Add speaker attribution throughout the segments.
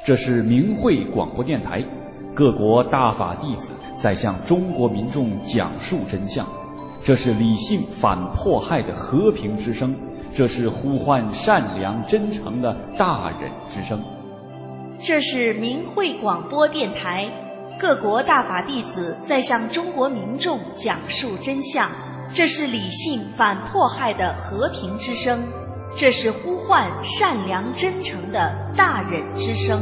Speaker 1: 这是明慧广播电台，各国大法弟子在向中国民众讲述真相。这是理性反迫害的和平之声，这是呼唤善良真诚的大忍之声。
Speaker 2: 这是明慧广播电台，各国大法弟子在向中国民众讲述真相。这是理性反迫害的和平之声，这是呼唤善良真诚的大忍之声。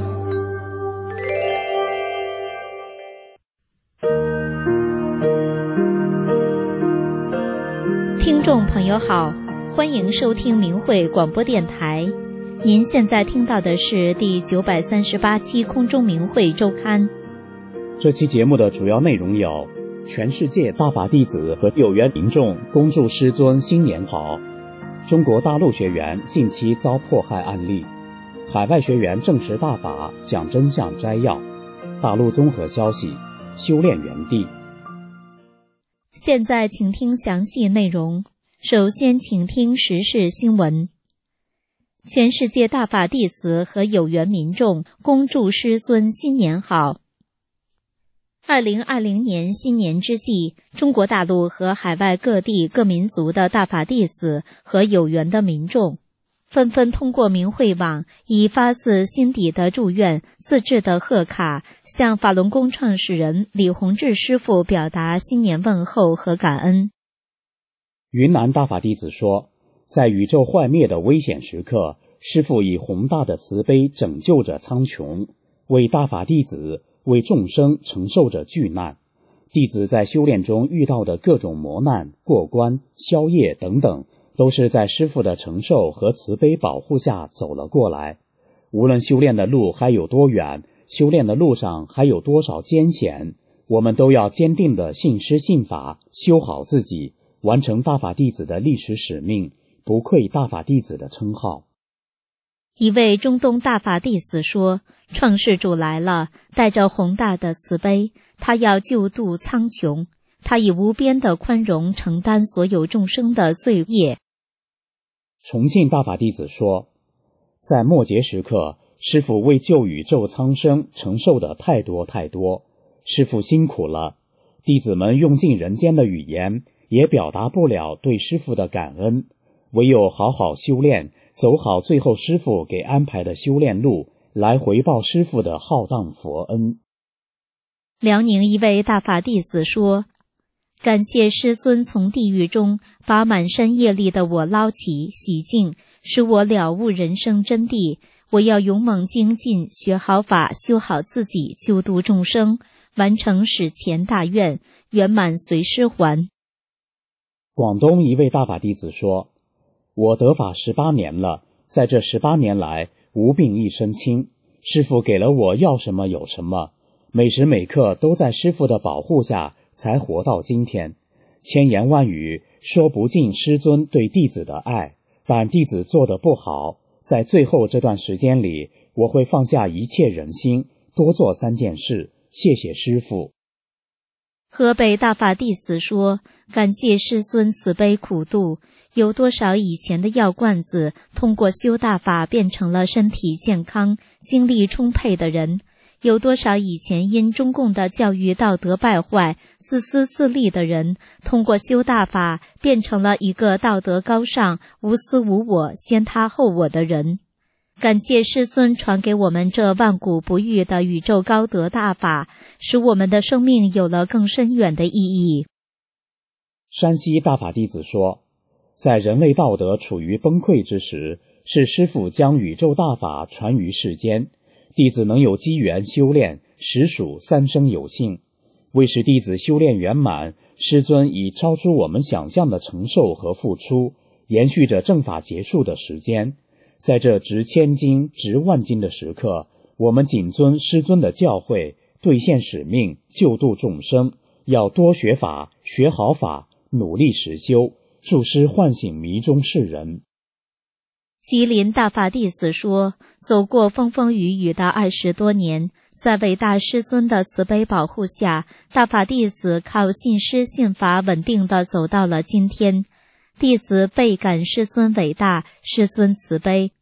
Speaker 3: 听众朋友好，欢迎收听明慧广播电台。您现在听到的是第938期空中明慧周刊。
Speaker 4: 这期节目的主要内容有：全世界大法弟子和有缘民众恭祝师尊新年好；中国大陆学员近期遭迫害案例；海外学员证实大法讲真相摘要；大陆综合消息，修炼园地。
Speaker 3: 现在请听详细内容。首先请听时事新闻。全世界大法弟子和有缘民众恭祝师尊新年好。2020年新年之际，中国大陆和海外各地各民族的大法弟子和有缘的民众纷纷通过明慧网，以发自心底的祝愿、自制的贺卡，向法轮功创始人李洪志师父表达新年问候和感恩。
Speaker 4: 云南大法弟子说，在宇宙幻灭的危险时刻，师父以宏大的慈悲拯救着苍穹，为大法弟子、为众生承受着巨难。弟子在修炼中遇到的各种磨难、过关、消业等等，都是在师父的承受和慈悲保护下走了过来。无论修炼的路还有多远，修炼的路上还有多少艰险，我们都要坚定地信师信法，修好自己，完成大法弟子的历史使命，不愧大法弟子的称号。
Speaker 3: 一位中东大法弟子说，创世主来了，带着宏大的慈悲，他要救度苍穹，他以无边的宽容承担所有众生的罪业。
Speaker 4: 重庆大法弟子说，在末节时刻，师父为救宇宙苍生承受的太多太多，师父辛苦了，弟子们用尽人间的语言也表达不了对师父的感恩，唯有好好修炼，走好最后师父给安排的修炼路，来回报师父的浩荡佛恩。
Speaker 3: 辽宁一位大法弟子说，感谢师尊从地狱中把满身业力的我捞起洗净，使我了悟人生真谛。我要勇猛精进，学好法，修好自己，救度众生，完成史前大愿，圆满随师还。
Speaker 4: 广东一位大法弟子说，我得法18年了，在这18年来无病一身轻，师父给了我要什么有什么，每时每刻都在师父的保护下才活到今天。千言万语说不尽师尊对弟子的爱，但弟子做得不好，在最后这段时间里，我会放下一切人心，多做3件事，谢谢师父。
Speaker 3: 河北大法弟子说，感谢师尊慈悲苦度，有多少以前的药罐子通过修大法变成了身体健康、精力充沛的人，有多少以前因中共的教育道德败坏、自私自利的人，通过修大法变成了一个道德高尚、无私无我、先他后我的人。感谢师尊传给我们这万古不渝的宇宙高德大法，使我们的生命有了更深远的意义。
Speaker 4: 山西大法弟子说，在人类道德处于崩溃之时，是师父将宇宙大法传于世间，弟子能有机缘修炼，实属三生有幸。为使弟子修炼圆满，师尊以超出我们想象的承受和付出，延续着正法结束的时间。在这值千金、值万金的时刻，我们谨遵师尊的教诲，兑现使命，救度众生，要多学法，学好法，努力实修，助师唤醒迷中世人。
Speaker 3: 吉林大法弟子说，走过风风雨雨的20多年，在伟大师尊的慈悲保护下，大法弟子靠信师信法稳定地走到了今天。弟子倍感师尊伟大，师尊慈悲，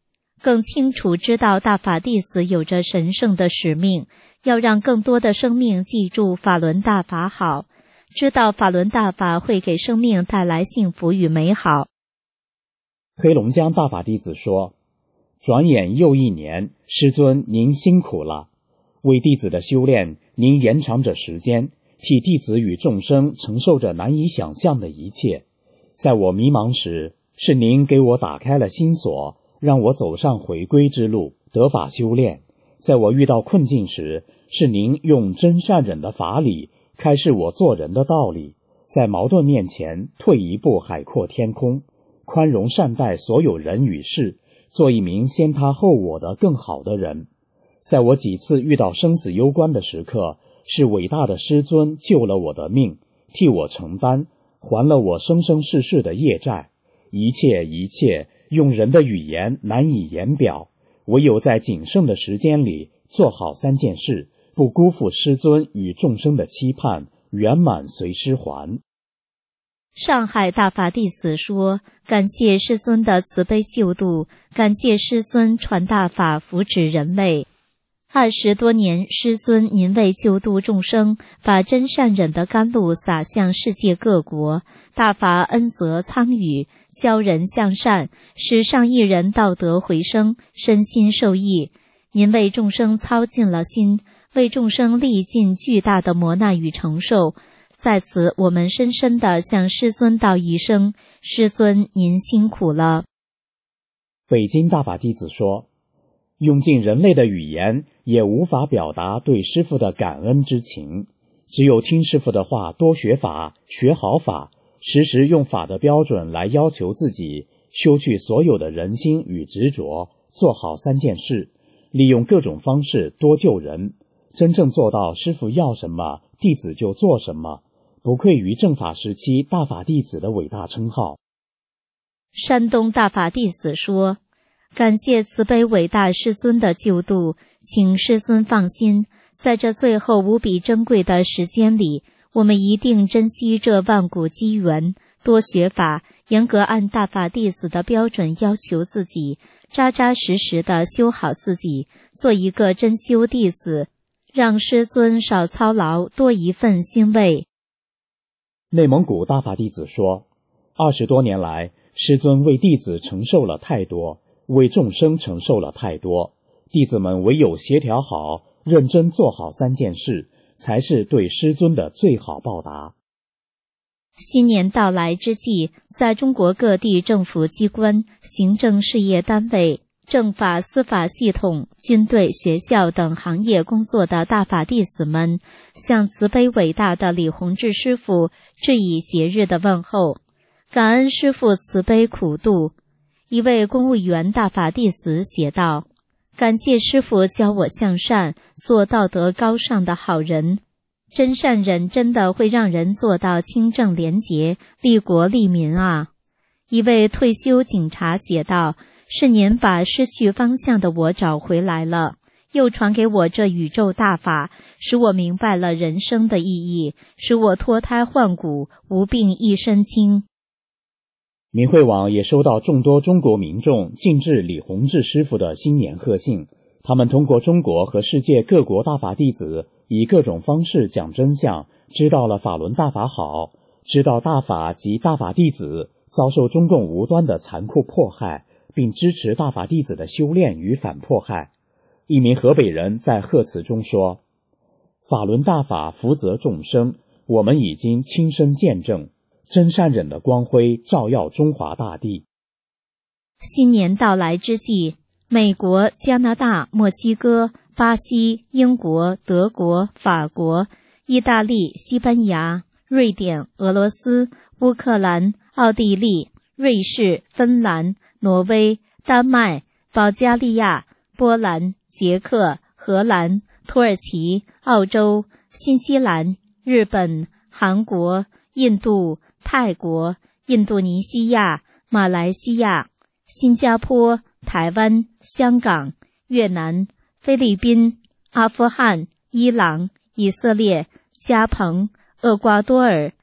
Speaker 3: 更清楚知道大法弟子有着神圣的使命，要让更多的生命记住法轮大法好，知道法轮大法会给生命带来幸福与美好。
Speaker 4: 黑龙江大法弟子说，转眼又一年，师尊您辛苦了，为弟子的修炼，您延长着时间，替弟子与众生承受着难以想象的一切。在我迷茫时，是您给我打开了心锁，让我走上回归之路，得法修炼。在我遇到困境时，是您用真善忍的法理开示我做人的道理，在矛盾面前退一步海阔天空，宽容善待所有人与事，做一名先他后我的更好的人。在我几次遇到生死攸关的时刻，是伟大的师尊救了我的命，替我承担，还了我生生世世的业债。一切用人的语言难以言表，唯有在仅剩的时间里做好3件事，不辜负师尊与众生的期盼，圆满随师还。
Speaker 3: 上海大法弟子说，感谢师尊的慈悲救度，感谢师尊传大法扶持人类。20多年，师尊您为救度众生，把真善忍的甘露洒向世界各国，大法恩泽苍宇，教人向善，使上亿人道德回升，身心受益。您为众生操尽了心，为众生历尽巨大的磨难与承受。在此，我们深深地向师尊道一声，师尊您辛苦了。
Speaker 4: 北京大法弟子说，用尽人类的语言也无法表达对师父的感恩之情，只有听师父的话，多学法，学好法，时时用法的标准来要求自己，修去所有的人心与执着，做好3件事，利用各种方式多救人，真正做到师父要什么，弟子就做什么，不愧于正法时期大法弟子的伟大称号。
Speaker 3: 山东大法弟子说，感谢慈悲伟大师尊的救度，请师尊放心，在这最后无比珍贵的时间里，我们一定珍惜这万古机缘，多学法，严格按大法弟子的标准要求自己，扎扎实实地修好自己，做一个真修弟子，让师尊少操劳，多一份欣慰。
Speaker 4: 内蒙古大法弟子说，20多年来，师尊为弟子承受了太多，为众生承受了太多，弟子们唯有协调好，认真做好3件事，才是对师尊的最好报答。
Speaker 3: 新年到来之际，在中国各地政府机关、行政事业单位、政法司法系统、军队、学校等行业工作的大法弟子们，向慈悲伟大的李洪志师父致以节日的问候，感恩师父慈悲苦度。一位公务员大法弟子写道，感谢师父教我向善，做道德高尚的好人。真善忍真的会让人做到清正廉洁，利国利民啊。一位退休警察写道，是您把失去方向的我找回来了，又传给我这宇宙大法，使我明白了人生的意义，使我脱胎换骨，无病一身轻。
Speaker 4: 明慧网也收到众多中国民众敬致李洪志师父的新年贺信，他们通过中国和世界各国大法弟子以各种方式讲真相，知道了法轮大法好，知道大法及大法弟子遭受中共无端的残酷迫害，并支持大法弟子的修炼与反迫害。一名河北人在贺词中说，法轮大法福泽众生，我们已经亲身见证，真善忍的光辉照耀中华大地。
Speaker 3: 新年到来之际，美国、加拿大、墨西哥、巴西、英国、德国、法国、意大利、西班牙、瑞典、俄罗斯、乌克兰、奥地利、瑞士、芬兰、挪威、丹麦、保加利亚、波兰、捷克、荷兰、土耳其、澳洲、新西兰、日本、韩国、印度、泰国、印度尼西亚、马来西亚、新加坡、台湾、香港、越南、菲律宾、阿富汗、伊朗、以色列、加蓬、厄瓜多尔、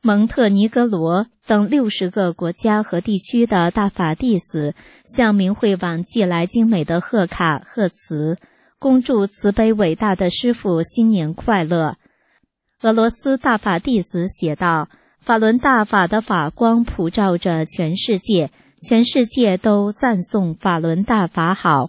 Speaker 3: 蒙特尼哥罗等60个国家和地区的大法弟子向明慧网寄来精美的贺卡贺词，恭祝慈悲伟大的师父新年快乐。俄罗斯大法弟子写道：法轮大法的法光普照着全世界，全世界都赞颂法轮大法好。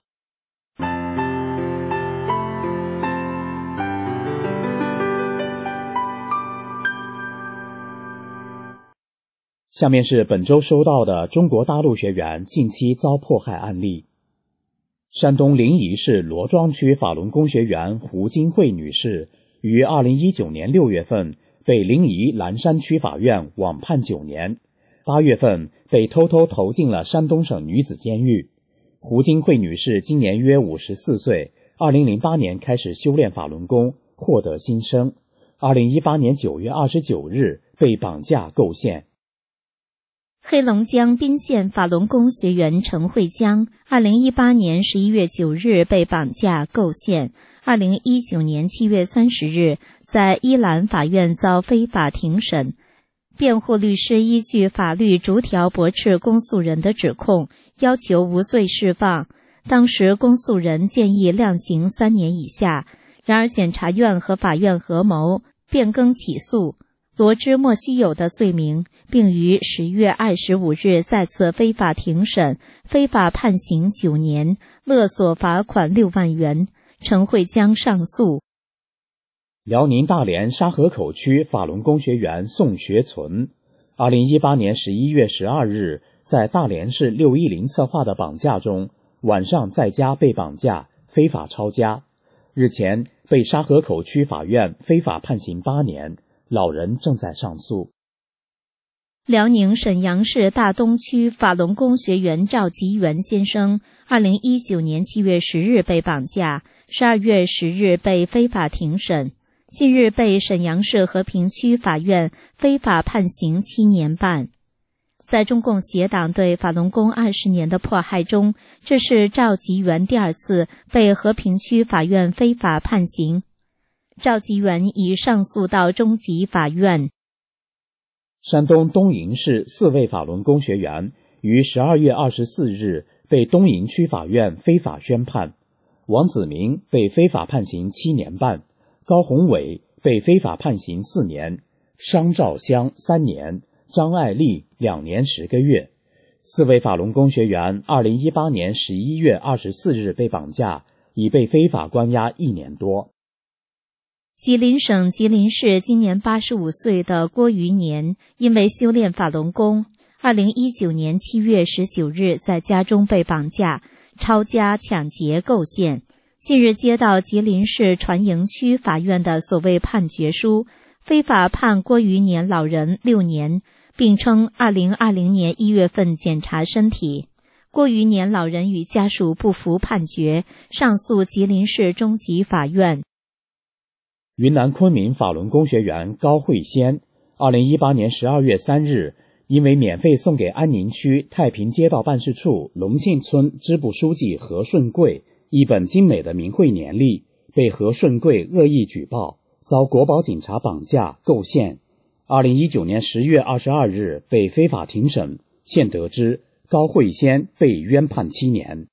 Speaker 4: 下面是本周收到的中国大陆学员近期遭迫害案例。山东临沂市罗庄区法轮功学员胡金慧女士于2019年6月份被临沂蓝山区法院网判9年，8月份被偷偷投进了山东省女子监狱。胡金慧女士今年约54岁，2008年开始修炼法轮功，获得新生。2018年9月29日被绑架构陷。
Speaker 3: 黑龙江宾县法轮功学员陈慧江2018年11月9日被绑架构陷，2019年7月30日在伊兰法院遭非法庭审。辩护律师依据法律逐条驳斥公诉人的指控，要求无罪释放。当时公诉人建议量刑3年以下，然而检察院和法院合谋变更起诉，罗织莫须有的罪名，并于10月25日再次非法庭审，非法判刑9年，勒索罚款6万元。陈慧江上诉。
Speaker 4: 辽宁大连沙河口区法轮功学员宋学存2018年11月12日在大连市610策划的绑架中，晚上在家被绑架，非法抄家。日前被沙河口区法院非法判刑8年，老人正在上诉。
Speaker 3: 辽宁沈阳市大东区法轮功学员赵吉元先生2019年7月10日被绑架，12月10日被非法庭审，近日被沈阳市和平区法院非法判刑7年半。在中共协党对法轮功20年的迫害中，这是赵吉元第2次被和平区法院非法判刑。赵吉元已上诉到中级法院。
Speaker 4: 山东东营市4位法轮功学员于12月24日被东营区法院非法宣判。王子明被非法判刑7年半，高宏伟被非法判刑4年，商兆香3年，张爱丽2年10个月。4位法轮功学员2018年11月24日被绑架，已被非法关押1年多。
Speaker 3: 吉林省吉林市今年85岁的郭余年，因为修炼法轮功，2019年7月19日在家中被绑架、抄家、抢劫、构陷。近日接到吉林市船营区法院的所谓判决书，非法判郭余年老人6年，并称2020年1月份检查身体。郭余年老人与家属不服判决，上诉吉林市中级法院。
Speaker 4: 云南昆明法轮功学员高慧仙2018年12月3日因为免费送给安宁区太平街道办事处龙庆村支部书记何顺贵一本精美的明慧年历，被何顺贵恶意举报，遭国保警察绑架构陷。2019年10月22日被非法庭审，现得知高慧仙被冤判7年。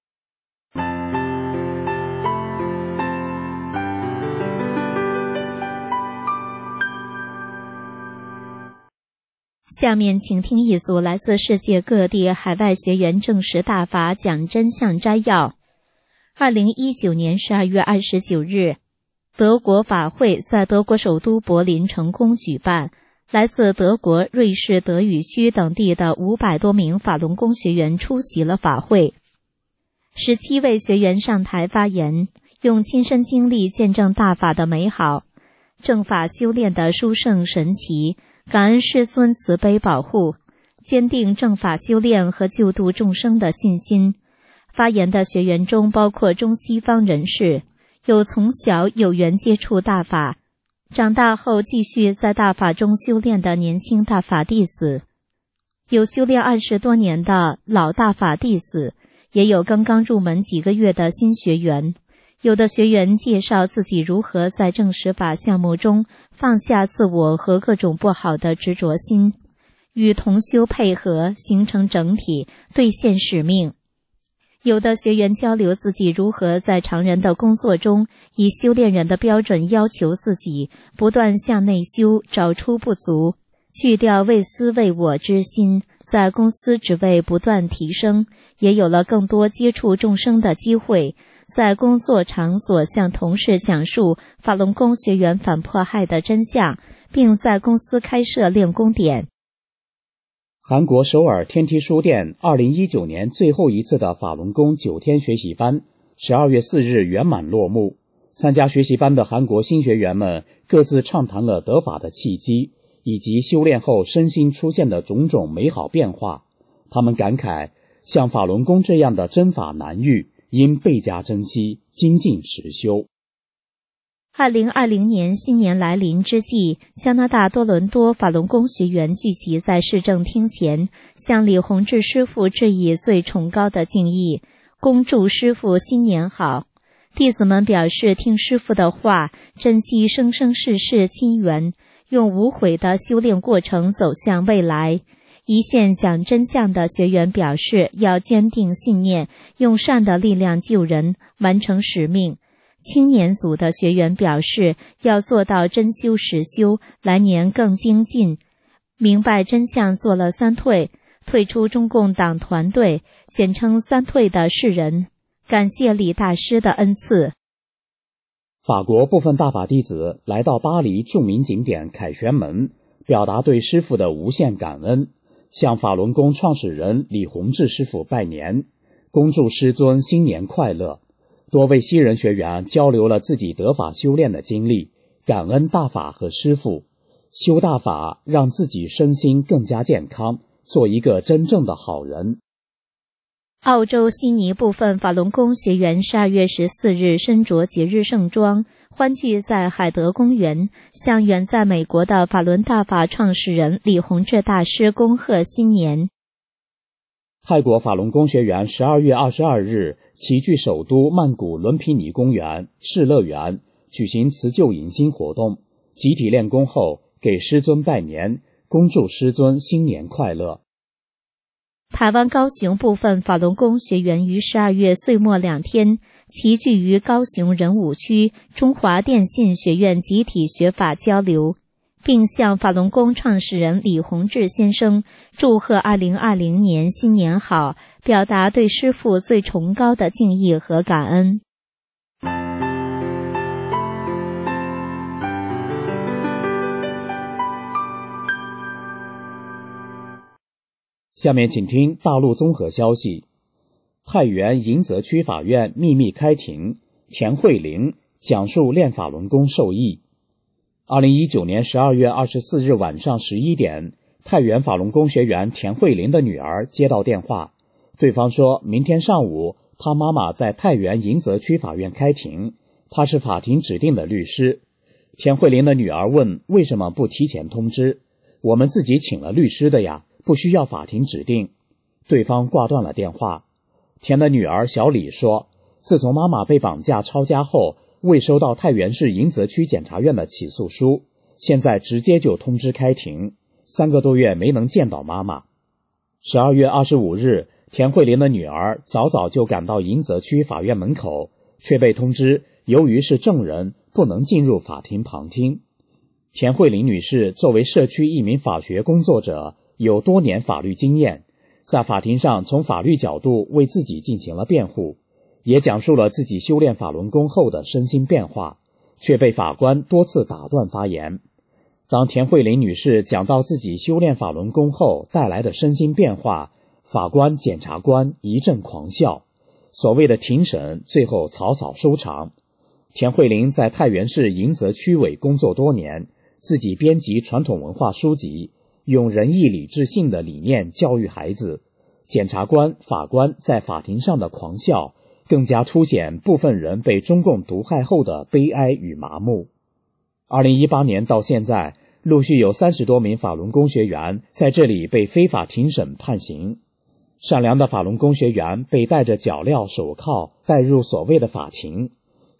Speaker 3: 下面请听一组来自世界各地海外学员证实大法讲真相摘要。2019年12月29日，德国法会在德国首都柏林成功举办，来自德国、瑞士德语区等地的500多名法轮功学员出席了法会。17位学员上台发言，用亲身经历见证大法的美好，正法修炼的殊胜神奇，感恩师尊慈悲保护，坚定正法修炼和救度众生的信心。发言的学员中包括中西方人士，有从小有缘接触大法，长大后继续在大法中修炼的年轻大法弟子，有修炼20多年的老大法弟子，也有刚刚入门几个月的新学员， 有的学员介绍自己如何在正实法项目中放下自我和各种不好的执着心，与同修配合，形成整体，兑现使命。有的学员交流自己如何在常人的工作中，以修炼人的标准要求自己，不断向内修，找出不足，去掉为私为我之心，在公司职位不断提升，也有了更多接触众生的机会，在工作场所向同事讲述法轮功学员反迫害的真相，并在公司开设练功点。
Speaker 4: 韩国首尔天梯书店2019年最后一次的法轮功9天学习班12月4日圆满落幕。参加学习班的韩国新学员们各自畅谈了得法的契机，以及修炼后身心出现的种种美好变化。他们感慨，像法轮功这样的真法难遇，应倍加珍惜，精进实修。
Speaker 3: 2020年新年来临之际，加拿大多伦多法轮功学员聚集在市政厅前，向李洪志师父致以最崇高的敬意，恭祝师父新年好。弟子们表示听师父的话，珍惜生生世世亲缘，用无悔的修炼过程走向未来。一线讲真相的学员表示要坚定信念，用善的力量救人，完成使命。青年组的学员表示要做到真修实修，来年更精进。明白真相做了3退，退出中共党团队，简称3退的世人，感谢李大师的恩赐。
Speaker 4: 法国部分大法弟子来到巴黎著名景点凯旋门，表达对师父的无限感恩，向法轮功创始人李洪志师父拜年，恭祝师尊新年快乐。多位西人学员交流了自己得法修炼的经历，感恩大法和师父。修大法让自己身心更加健康，做一个真正的好人。
Speaker 3: 澳洲悉尼部分法轮功学员12月14日身着节日盛装，欢聚在海德公园，向远在美国的法轮大法创始人李洪志大师恭贺新年。
Speaker 4: 泰国法轮功学员12月22日齐聚首都曼谷伦皮尼公园世乐园，举行辞旧迎新活动，集体练功后给师尊拜年，恭祝师尊新年快乐。
Speaker 3: 台湾高雄部分法轮功学员于12月岁末2天齐聚于高雄仁武区中华电信学院集体学法交流，并向法轮功创始人李洪志先生祝贺2020年新年好，表达对师父最崇高的敬意和感恩。
Speaker 4: 下面请听大陆综合消息。太原迎泽区法院秘密开庭，田慧玲讲述练法轮功受益。2019年12月24日晚上11点，太原法轮功学员田慧玲的女儿接到电话，对方说明天上午她妈妈在太原迎泽区法院开庭，她是法庭指定的律师。田慧玲的女儿问为什么不提前通知，我们自己请了律师的呀，不需要法庭指定。对方挂断了电话。田的女儿小李说，自从妈妈被绑架抄家后，未收到太原市迎泽区检察院的起诉书，现在直接就通知开庭，3个多月没能见到妈妈。12月25日，田慧玲的女儿早早就赶到迎泽区法院门口，却被通知由于是证人，不能进入法庭旁听。田慧玲女士作为社区一名法学工作者，有多年法律经验，在法庭上从法律角度为自己进行了辩护，也讲述了自己修炼法轮功后的身心变化，却被法官多次打断发言。当田慧玲女士讲到自己修炼法轮功后带来的身心变化，法官、检察官一阵狂笑，所谓的庭审最后草草收场。田慧玲在太原市迎泽区委工作多年，自己编辑传统文化书籍，用仁义礼智信的理念教育孩子。检察官、法官在法庭上的狂笑，更加凸显部分人被中共毒害后的悲哀与麻木。2018年到现在，陆续有30多名法轮功学员在这里被非法庭审判刑。善良的法轮功学员被戴着脚镣手铐带入所谓的法庭，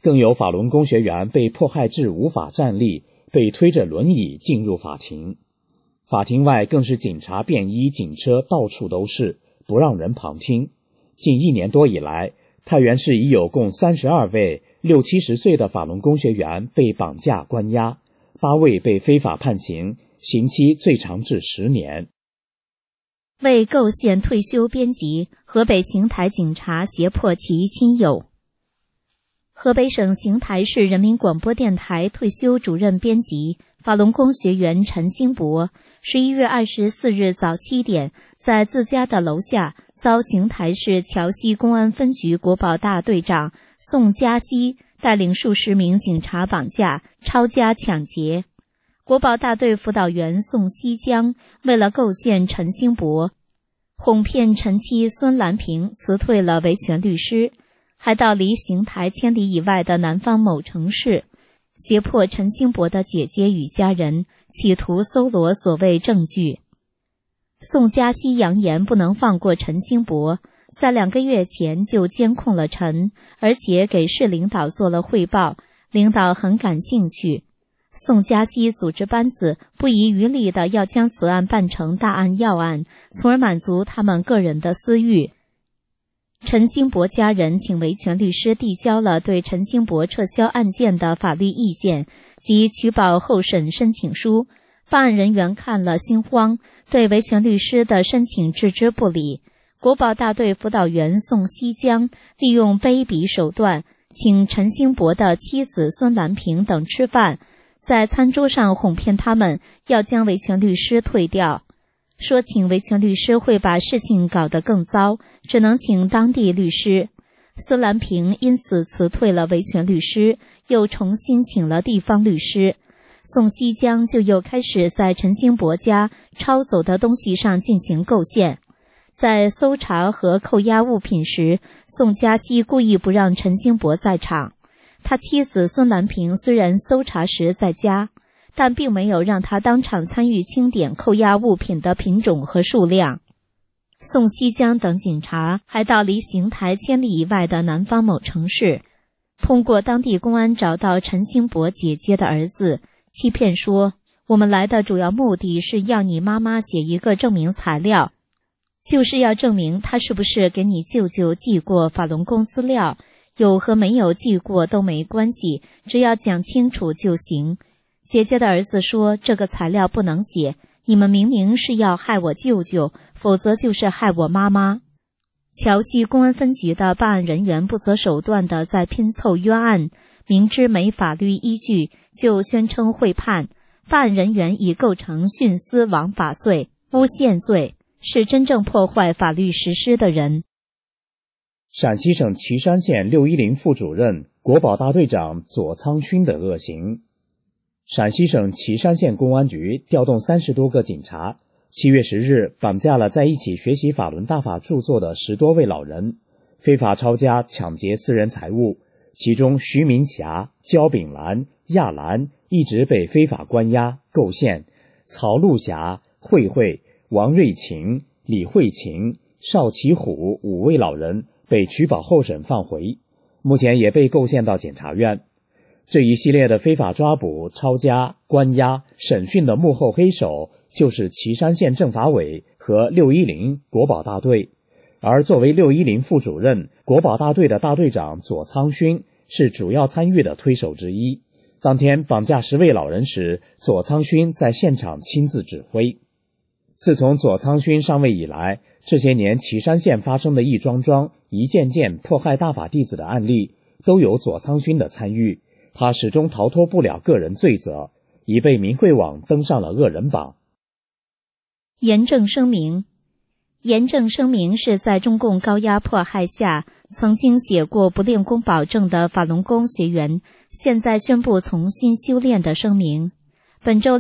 Speaker 4: 更有法轮功学员被迫害至无法站立，被推着轮椅进入法庭。法庭外更是警察便衣警车到处都是，不让人旁听。近1年多以来，太原市已有共32位60、70岁的法轮功学员被绑架关押，8位被非法判刑，刑期最长至10年。
Speaker 3: 为构陷退休编辑，河北邢台警察胁迫其亲友。河北省邢台市人民广播电台退休主任编辑、法轮功学员陈兴博11月24日早7点，在自家的楼下遭邢台市桥西公安分局国保大队长宋嘉熙带领数十名警察绑架、抄家抢劫。国保大队辅导员宋西江为了构陷陈兴博，哄骗陈妻孙兰平辞退了维权律师，还到离邢台千里以外的南方某城市，胁迫陈兴博的姐姐与家人，企图搜罗所谓证据。宋嘉熙扬言不能放过陈兴博，在2个月前就监控了陈，而且给市领导做了汇报，领导很感兴趣。宋嘉熙组织班子不遗余力地要将此案办成大案要案，从而满足他们个人的私欲。陈兴博家人请维权律师递交了对陈兴博撤销案件的法律意见及取保候审申请书，办案人员看了心慌，对维权律师的申请置之不理。国保大队辅导员宋西江利用卑鄙手段，请陈兴博的妻子孙兰平等吃饭，在餐桌上哄骗他们要将维权律师退掉，说请维权律师会把事情搞得更糟，只能请当地律师。孙兰平因此辞退了维权律师，又重新请了地方律师。宋西江就又开始在陈兴博家抄走的东西上进行构陷。在搜查和扣押物品时，宋嘉熙故意不让陈兴博在场。他妻子孙兰平虽然搜查时在家，但并没有让他当场参与清点扣押物品的品种和数量。宋西江等警察还到离邢台千里以外的南方某城市，通过当地公安找到陈兴博姐姐的儿子，欺骗说我们来的主要目的是要你妈妈写一个证明材料，就是要证明他是不是给你舅舅寄过法轮功资料，有和没有寄过都没关系，只要讲清楚就行。姐姐的儿子说这个材料不能写，你们明明是要害我舅舅，否则就是害我妈妈。桥西公安分局的办案人员不择手段地在拼凑冤案，明知没法律依据就宣称会判，办案人员已构成徇私枉法罪、诬陷罪，是真正破坏法律实施的人。
Speaker 4: 陕西省岐山县610副主任、国保大队长左苍勋的恶行。陕西省岐山县公安局调动30多个警察，7月10日绑架了在一起学习法轮大法著作的10多位老人，非法抄家抢劫私人财物，其中徐明霞、焦炳兰、亚兰一直被非法关押构陷，曹露霞、慧慧、王瑞琴、李慧琴、邵其虎5位老人被取保候审放回，目前也被构陷到检察院。这一系列的非法抓捕、抄家、关押、审讯的幕后黑手就是岐山县政法委和610国保大队，而作为610副主任、国保大队的大队长左苍勋是主要参与的推手之一。当天绑架10位老人时，左苍勋在现场亲自指挥。自从左苍勋上位以来，这些年岐山县发生的一桩桩、一件件迫害大法弟子的案例，都有左苍勋的参与，他始终逃脱不了个人罪责，已被明慧网登上了恶人榜。
Speaker 3: 严正声明。严正声明是在中共高压迫害下曾经写过不练功保证的法轮功学员现在宣布重新修炼的声明。本周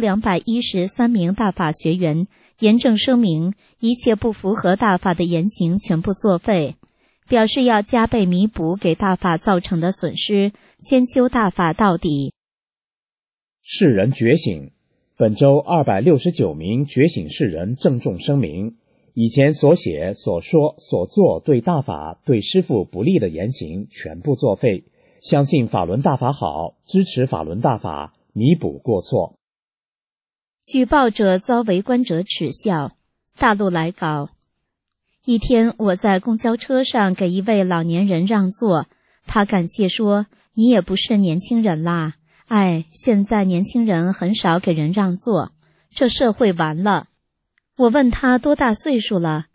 Speaker 3: 213名大法学员严正声明，一切不符合大法的言行全部作废，表示要加倍弥补给大法造成的损失，兼修大法到底。
Speaker 4: 世人觉醒。本周269名觉醒世人郑重声明，以前所写、所说、所做对大法、对师父不利的言行全部作废， 相信法轮大法好，支持法轮大法，弥补过错。
Speaker 3: 举报者遭围观者耻笑。大陆来稿。一天，我在公交车上给一位老年人让座，他感谢说：“你也不是年轻人啦，哎，现在年轻人很少给人让座，这社会完了。”我问他多大岁数了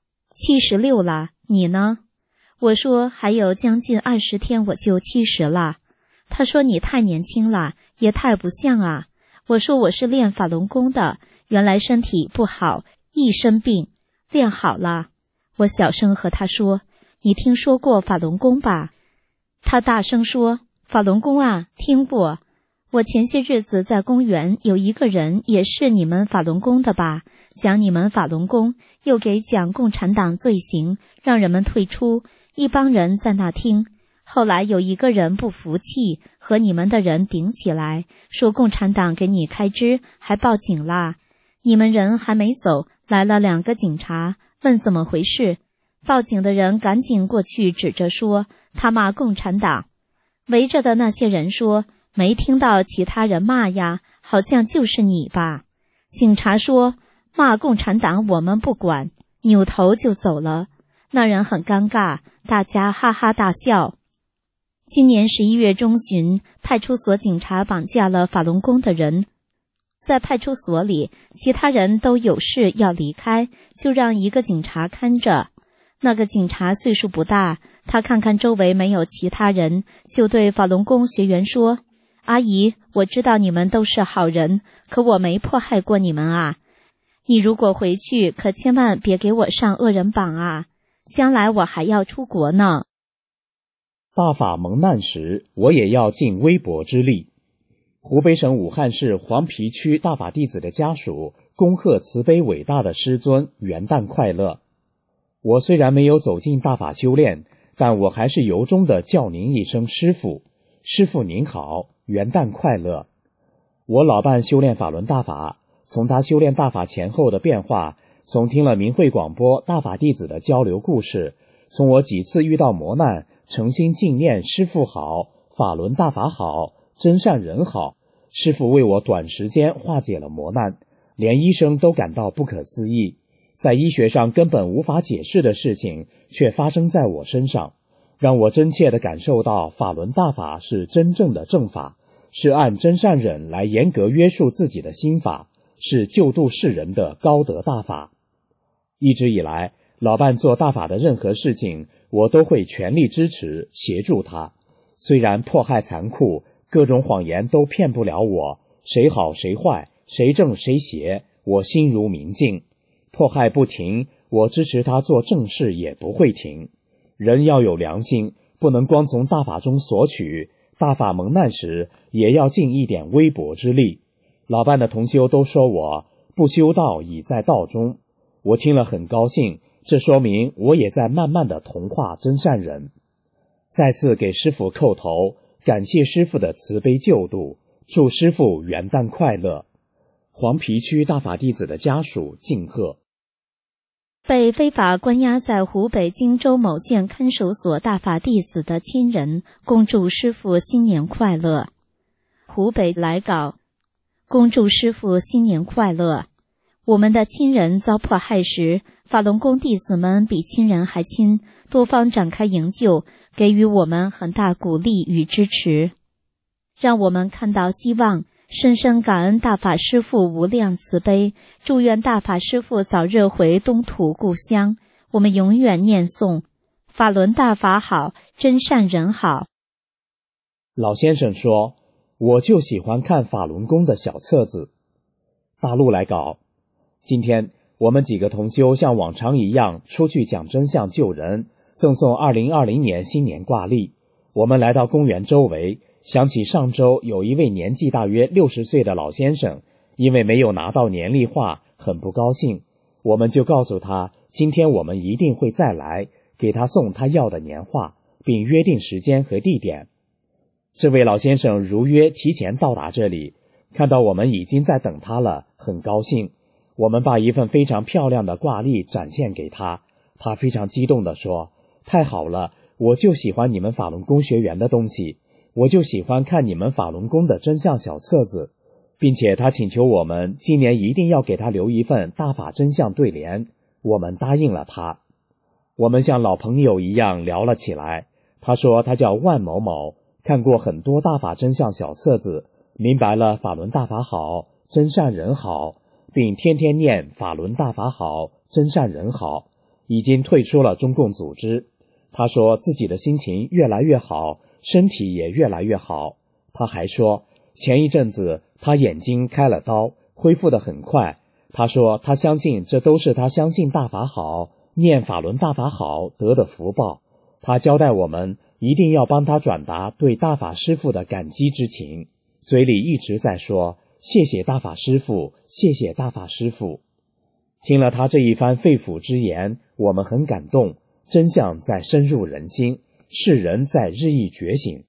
Speaker 3: ，76了，你呢？我说还有将近20天我就70了。他说你太年轻了，也太不像啊。我说我是练法轮功的，原来身体不好，一生病，练好了。我小声和他说，你听说过法轮功吧？他大声说，法轮功啊，听过。我前些日子在公园有一个人也是你们法轮功的吧，讲你们法轮功，又给讲共产党罪行，让人们退出，一帮人在那听。后来有一个人不服气，和你们的人顶起来，说共产党给你开支，还报警啦。你们人还没走，来了2个警察，问怎么回事。报警的人赶紧过去指着说，他骂共产党。围着的那些人说，没听到其他人骂呀，好像就是你吧。警察说，骂共产党我们不管，扭头就走了。那人很尴尬，大家哈哈大笑。今年11月中旬，派出所警察绑架了法轮功的人。在派出所里，其他人都有事要离开，就让一个警察看着。那个警察岁数不大，他看看周围没有其他人，就对法轮功学员说，阿姨，我知道你们都是好人，可我没迫害过你们啊。你如果回去，可千万别给我上恶人榜啊，将来我还要出国呢。
Speaker 4: 大法蒙难时，我也要尽微薄之力。湖北省武汉市黄陂区大法弟子的家属恭贺慈悲伟大的师尊元旦快乐。我虽然没有走进大法修炼，但我还是由衷地叫您一声师父。师父您好，元旦快乐。我老伴修炼法轮大法，从他修炼大法前后的变化，从听了明慧广播大法弟子的交流故事，从我几次遇到磨难，诚心敬念师父好，法轮大法好，真善人好，师父为我短时间化解了磨难，连医生都感到不可思议。在医学上根本无法解释的事情，却发生在我身上，让我真切地感受到法轮大法是真正的正法，是按真善忍来严格约束自己的心法，是救度世人的高德大法。一直以来，老伴做大法的任何事情，我都会全力支持协助他。虽然迫害残酷，各种谎言都骗不了我，谁好谁坏，谁正谁邪，我心如明镜。迫害不停，我支持他做正事也不会停。人要有良心，不能光从大法中索取，大法蒙难时也要尽一点微薄之力。老伴的同修都说我不修道已在道中，我听了很高兴，这说明我也在慢慢的同化真善人。再次给师父叩头，感谢师父的慈悲救度，祝师父元旦快乐。黄陂区大法弟子的家属敬贺。
Speaker 3: 被非法关押在湖北荆州某县看守所大法弟子的亲人恭祝师父新年快乐。湖北来稿，恭祝师父新年快乐。我们的亲人遭迫害时，法轮功弟子们比亲人还亲，多方展开营救，给予我们很大鼓励与支持，让我们看到希望。深深感恩大法师父无量慈悲，祝愿大法师父早日回东土故乡。我们永远念诵法轮大法好，真善人好。
Speaker 4: 老先生说，我就喜欢看法轮功的小册子。大陆来稿，今天我们几个同修像往常一样出去讲真相救人，赠送2020年新年挂历。我们来到公园周围，想起上周有一位年纪大约60岁的老先生，因为没有拿到年历画，很不高兴。我们就告诉他，今天我们一定会再来，给他送他要的年画，并约定时间和地点。这位老先生如约提前到达这里，看到我们已经在等他了，很高兴。我们把一份非常漂亮的挂历展现给他，他非常激动地说，太好了，
Speaker 5: 我就喜欢你们法轮功学员的东西，我就喜欢看你们法轮功的真相小册子，并且他请求我们今年一定要给他留一份大法真相对联，我们答应了他。我们像老朋友一样聊了起来，他说他叫万某某，看过很多大法真相小册子，明白了法轮大法好，真善人好，并天天念法轮大法好，真善人好，已经退出了中共组织。他说自己的心情越来越好，身体也越来越好。他还说前一阵子他眼睛开了刀，恢复得很快。他说他相信这都是他相信大法好，念法轮大法好得的福报。他交代我们一定要帮他转达对大法师父的感激之情，嘴里一直在说谢谢大法师父，谢谢大法师父。听了他这一番肺腑之言，我们很感动，真相在深入人心，世人在日益觉醒。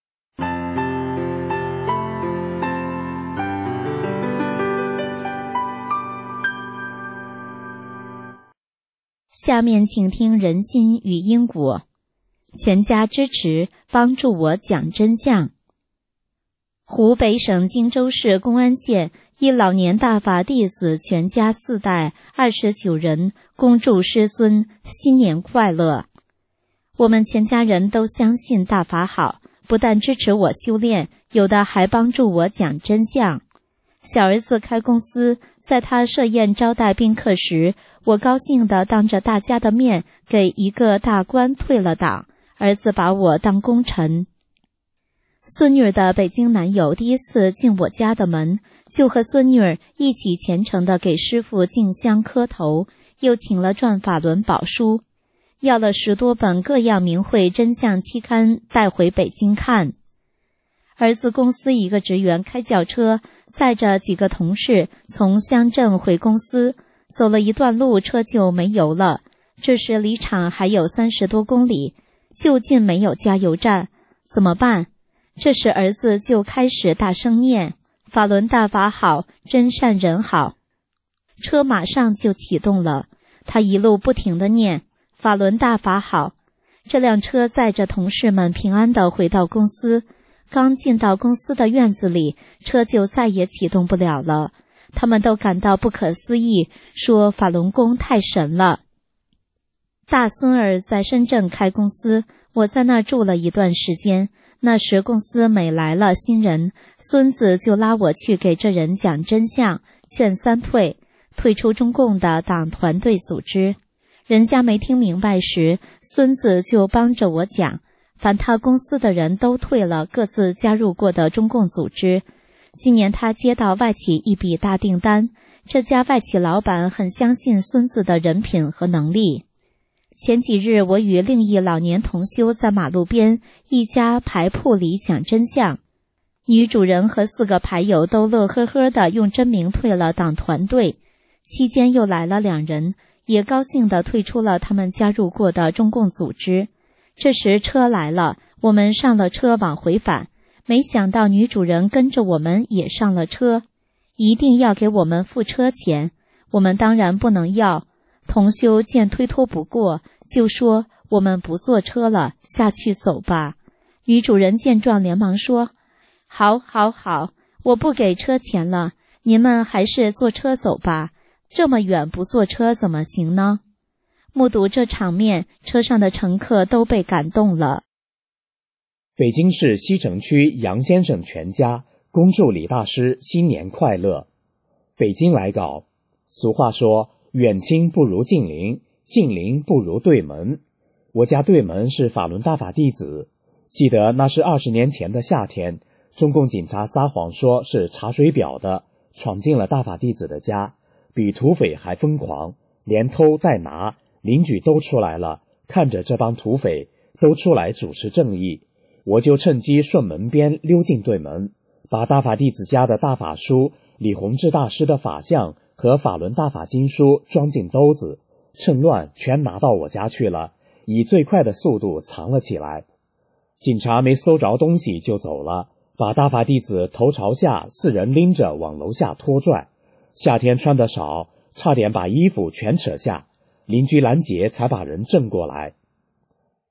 Speaker 3: 下面请听人心与因果。全家支持帮助我讲真相。湖北省荆州市公安县一老年大法弟子全家4代29人恭祝师尊新年快乐。我们全家人都相信大法好，不但支持我修炼，有的还帮助我讲真相。小儿子开公司，在他设宴招待宾客时，我高兴地当着大家的面给一个大官退了党，儿子把我当功臣。孙女的北京男友第一次进我家的门，就和孙女一起虔诚地给师父敬香磕头，又请了转法轮宝书，要了10多本各样名讳真相期刊带回北京看。儿子公司一个职员开轿车载着几个同事从乡镇回公司，走了一段路车就没油了，这时离厂还有30多公里，就近没有加油站，怎么办？这时儿子就开始大声念法轮大法好，真善人好。车马上就启动了，他一路不停地念法轮大法好。这辆车载着同事们平安地回到公司，刚进到公司的院子里，车就再也启动不了了。他们都感到不可思议，说法轮功太神了。大孙儿在深圳开公司，我在那儿住了一段时间。那时公司每来了新人，孙子就拉我去给这人讲真相，劝3退，退出中共的党团队组织。人家没听明白时，孙子就帮着我讲，凡他公司的人都退了各自加入过的中共组织。今年他接到外企一笔大订单，这家外企老板很相信孙子的人品和能力。前几日我与另一老年同修在马路边一家牌铺里讲真相，女主人和4个牌友都乐呵呵地用真名退了党团队，期间又来了2人，也高兴地退出了他们加入过的中共组织。这时车来了，我们上了车往回返，没想到女主人跟着我们也上了车，一定要给我们付车钱，我们当然不能要。同修见推脱不过，就说我们不坐车了，下去走吧。女主人见状连忙说，好，我不给车钱了，您们还是坐车走吧，这么远不坐车怎么行呢？目睹这场面，车上的乘客都被感动了。
Speaker 5: 北京市西城区杨先生全家恭祝李大师新年快乐。北京来稿。俗话说远亲不如近邻，近邻不如对门。我家对门是法轮大法弟子，记得那是20年前的夏天，中共警察撒谎说是查水表的，闯进了大法弟子的家，比土匪还疯狂，连偷带拿，邻居都出来了，看着这帮土匪都出来主持正义。我就趁机顺门边溜进对门，把大法弟子家的大法书、李洪志大师的法相和法轮大法经书装进兜子，趁乱全拿到我家去了，以最快的速度藏了起来。警察没搜着东西就走了，把大法弟子头朝下4人拎着往楼下拖拽。夏天穿得少，差点把衣服全扯下，邻居拦截才把人正过来。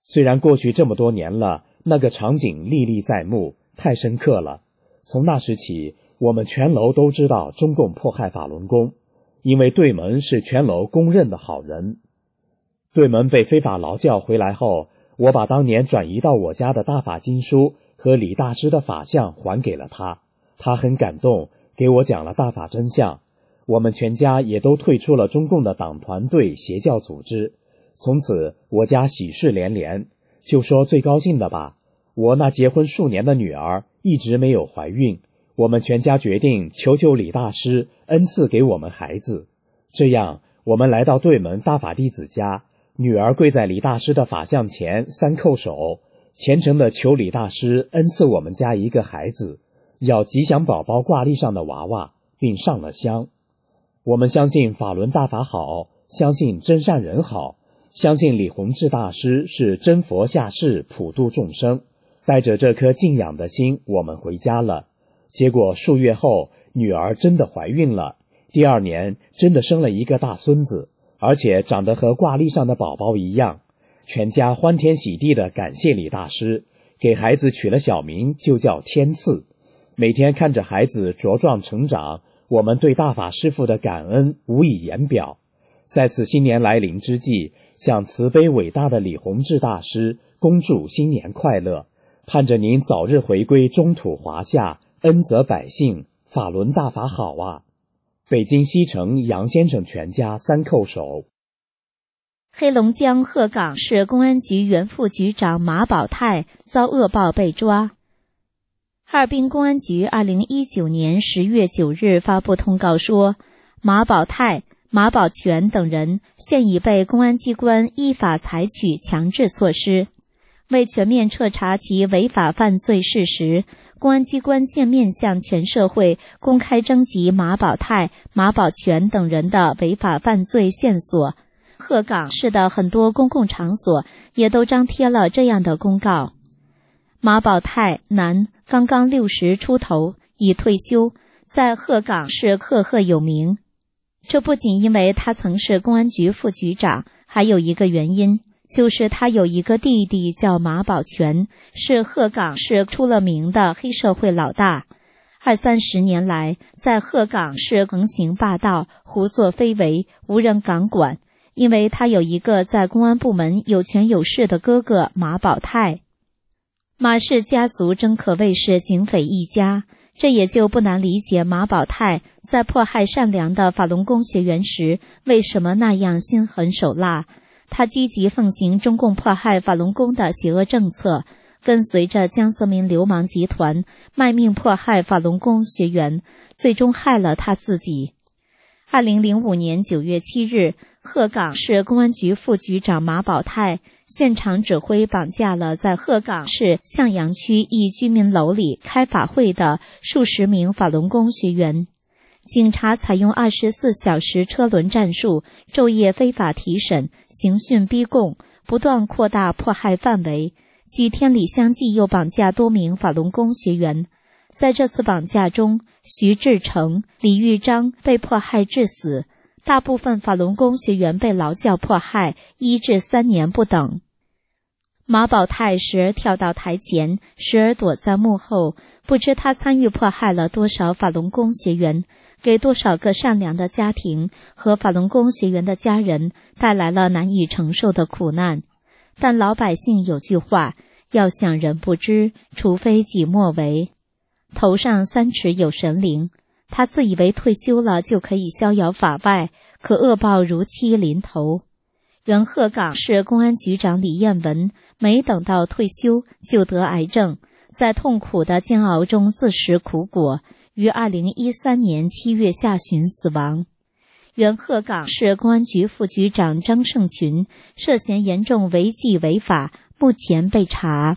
Speaker 5: 虽然过去这么多年了，那个场景历历在目，太深刻了。从那时起，我们全楼都知道中共迫害法轮功，因为对门是全楼公认的好人。对门被非法劳教回来后，我把当年转移到我家的大法经书和李大师的法相还给了他，他很感动，给我讲了大法真相。我们全家也都退出了中共的党团队邪教组织，从此我家喜事连连。就说最高兴的吧，我那结婚数年的女儿一直没有怀孕，我们全家决定求求李大师恩赐给我们孩子。这样我们来到对门大法弟子家，女儿跪在李大师的法像前三叩首，虔诚地求李大师恩赐我们家一个孩子，要吉祥宝宝挂历上的娃娃，并上了香。我们相信法轮大法好，相信真善人好，相信李洪志大师是真佛下世普度众生。带着这颗敬仰的心，我们回家了。结果数月后，女儿真的怀孕了，第2年真的生了一个大孙子，而且长得和挂历上的宝宝一样。全家欢天喜地地感谢李大师，给孩子取了小名，就叫天赐。每天看着孩子茁壮成长，我们对大法师父的感恩无以言表。在此新年来临之际，向慈悲伟大的李洪志大师恭祝新年快乐，盼着您早日回归中土华夏，恩泽百姓，法轮大法好啊！北京西城杨先生全家三叩首。
Speaker 3: 黑龙江鹤岗市公安局原副局长马宝泰遭恶报被抓。哈尔滨公安局2019年10月9日发布通告说，马宝泰、马宝全等人现已被公安机关依法采取强制措施。为全面彻查其违法犯罪事实，公安机关现面向全社会公开征集马宝泰、马宝全等人的违法犯罪线索。鹤岗市的很多公共场所也都张贴了这样的公告。马宝泰，男，刚刚60出头，已退休，在鹤岗市赫赫有名。这不仅因为他曾是公安局副局长，还有一个原因，就是他有一个弟弟叫马宝全，是鹤岗市出了名的黑社会老大。20-30年来，在鹤岗市横行霸道，胡作非为，无人敢管。因为他有一个在公安部门有权有势的哥哥马宝泰。马氏家族真可谓是警匪一家，这也就不难理解马宝泰在迫害善良的法轮功学员时为什么那样心狠手辣。他积极奉行中共迫害法轮功的邪恶政策，跟随着江泽民流氓集团卖命迫害法轮功学员，最终害了他自己。2005年9月7日，鹤岗市公安局副局长马宝泰现场指挥绑架了在鹤岗市向阳区一居民楼里开法会的数十名法轮功学员。警察采用24小时车轮战术，昼夜非法提审、刑讯逼供，不断扩大迫害范围。几天里相继又绑架多名法轮功学员。在这次绑架中，徐志成、李玉章被迫害致死，大部分法轮功学员被劳教迫害1至3年不等。马宝泰时而跳到台前，时而躲在幕后，不知他参与迫害了多少法轮功学员，给多少个善良的家庭和法轮功学员的家人带来了难以承受的苦难。但老百姓有句话，要想人不知，除非己莫为。头上3尺有神灵，他自以为退休了就可以逍遥法外，可恶报如期临头。原鹤岗市公安局长李彦文没等到退休就得癌症，在痛苦的煎熬中自食苦果，于2013年7月下旬死亡。原鹤岗市公安局副局长张胜群涉嫌严重违纪违法，目前被查。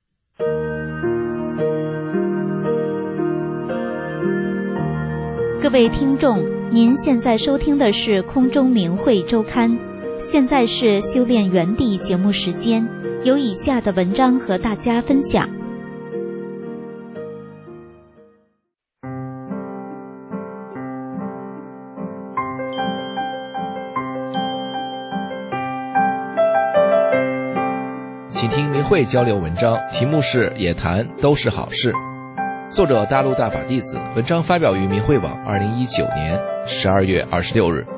Speaker 3: 各位听众，您现在收听的是空中明慧周刊，现在是修炼原地节目时间，有以下的文章和大家分享。
Speaker 6: 今会交流文章，题目是也谈都是好事。作者大陆大法弟子，文章发表于明慧网2019年12月26日。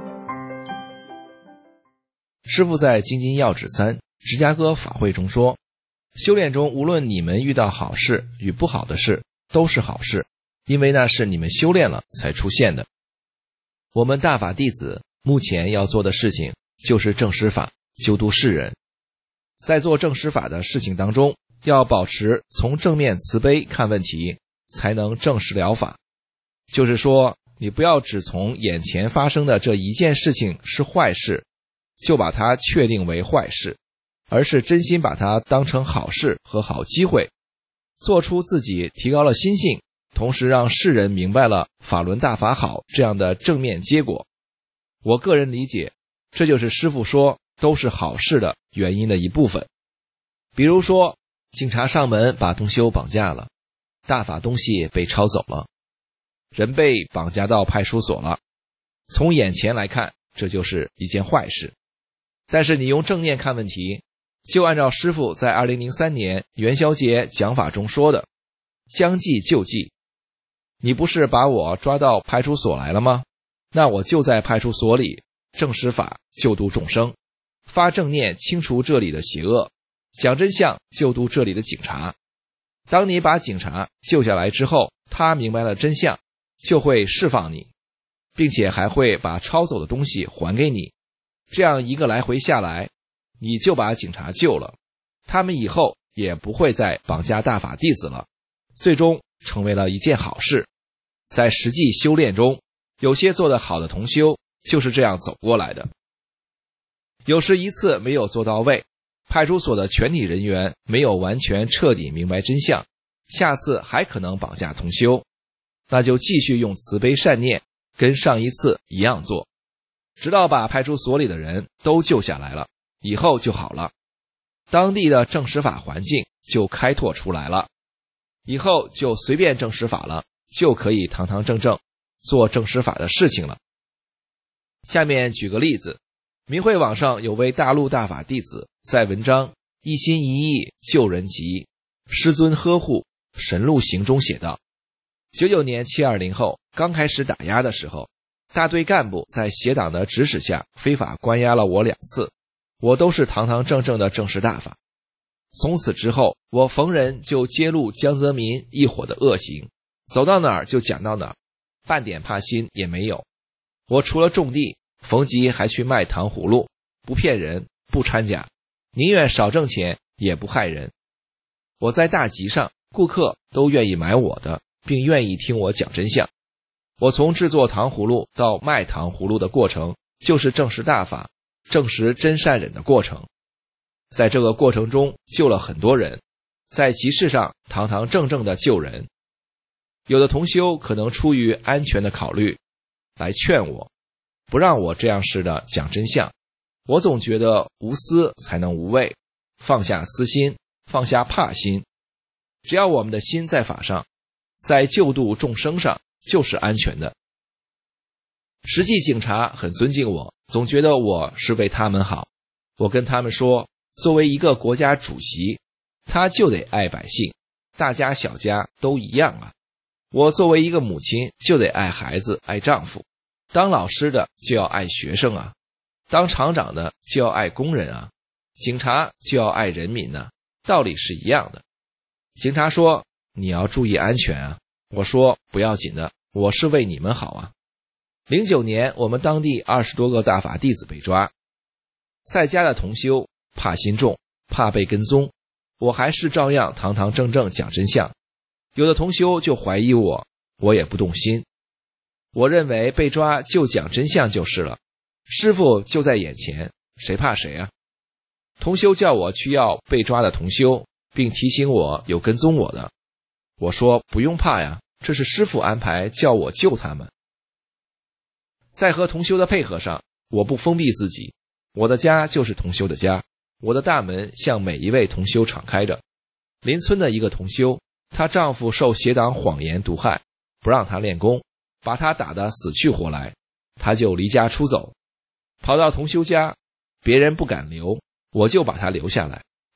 Speaker 6: 师父在精进要旨3芝加哥法会中说，修炼中无论你们遇到好事与不好的事都是好事，因为那是你们修炼了才出现的。我们大法弟子目前要做的事情就是正师法，救度世人。在做正师法的事情当中，要保持从正面慈悲看问题，才能正视疗法。就是说，你不要只从眼前发生的这一件事情是坏事，就把它确定为坏事，而是真心把它当成好事和好机会，做出自己提高了心性，同时让世人明白了法轮大法好这样的正面结果。我个人理解，这就是师父说都是好事的原因的一部分。比如说，警察上门把同修绑架了，大法东西被抄走了，人被绑架到派出所了，从眼前来看，这就是一件坏事。但是你用正念看问题，就按照师父在2003年元宵节讲法中说的，将计就计。你不是把我抓到派出所来了吗？那我就在派出所里正师法救度众生，发正念清除这里的邪恶，讲真相救度这里的警察。当你把警察救下来之后，他明白了真相，就会释放你，并且还会把抄走的东西还给你。这样一个来回下来，你就把警察救了，他们以后也不会再绑架大法弟子了，最终成为了一件好事。在实际修炼中，有些做得好的同修就是这样走过来的。有时一次没有做到位，派出所的全体人员没有完全彻底明白真相，下次还可能绑架同修，那就继续用慈悲善念跟上一次一样做，直到把派出所里的人都救下来了，以后就好了。当地的正师法环境就开拓出来了，以后就随便正师法了，就可以堂堂正正做正师法的事情了。下面举个例子，明慧网上有位大陆大法弟子在文章一心一意救人急，师尊呵护神路行中写道，99年720后刚开始打压的时候，大队干部在邪党的指使下非法关押了我2次，我都是堂堂正正的正式大法。从此之后，我逢人就揭露江泽民一伙的恶行，走到哪儿就讲到哪儿，半点怕心也没有。我除了种地，逢集还去卖糖葫芦，不骗人，不掺假，宁愿少挣钱也不害人。我在大集上，顾客都愿意买我的，并愿意听我讲真相。我从制作糖葫芦到卖糖葫芦的过程，就是正实大法，正实真善忍的过程。在这个过程中救了很多人，在集市上堂堂正正的救人。有的同修可能出于安全的考虑来劝我，不让我这样式的讲真相。我总觉得无私才能无畏，放下私心，放下怕心。只要我们的心在法上，在救度众生上，就是安全的。实际警察很尊敬我，总觉得我是为他们好。我跟他们说，作为一个国家主席，他就得爱百姓，大家小家都一样啊。我作为一个母亲，就得爱孩子，爱丈夫。当老师的就要爱学生啊，当厂长的就要爱工人啊，警察就要爱人民啊，道理是一样的。警察说，你要注意安全啊。我说，不要紧的，我是为你们好啊。09年，我们当地20多个大法弟子被抓，在家的同修怕心重，怕被跟踪，我还是照样堂堂正正讲真相。有的同修就怀疑我，我也不动心。我认为被抓就讲真相就是了，师父就在眼前，谁怕谁啊？同修叫我去要被抓的同修，并提醒我有跟踪我的。我说不用怕呀，这是师父安排叫我救他们。在和同修的配合上，我不封闭自己，我的家就是同修的家，我的大门向每一位同修敞开着。邻村的一个同修，她丈夫受邪党谎言毒害，不让她练功，把她打得死去活来，她就离家出走，跑到同修家，别人不敢留，我就把她留下来，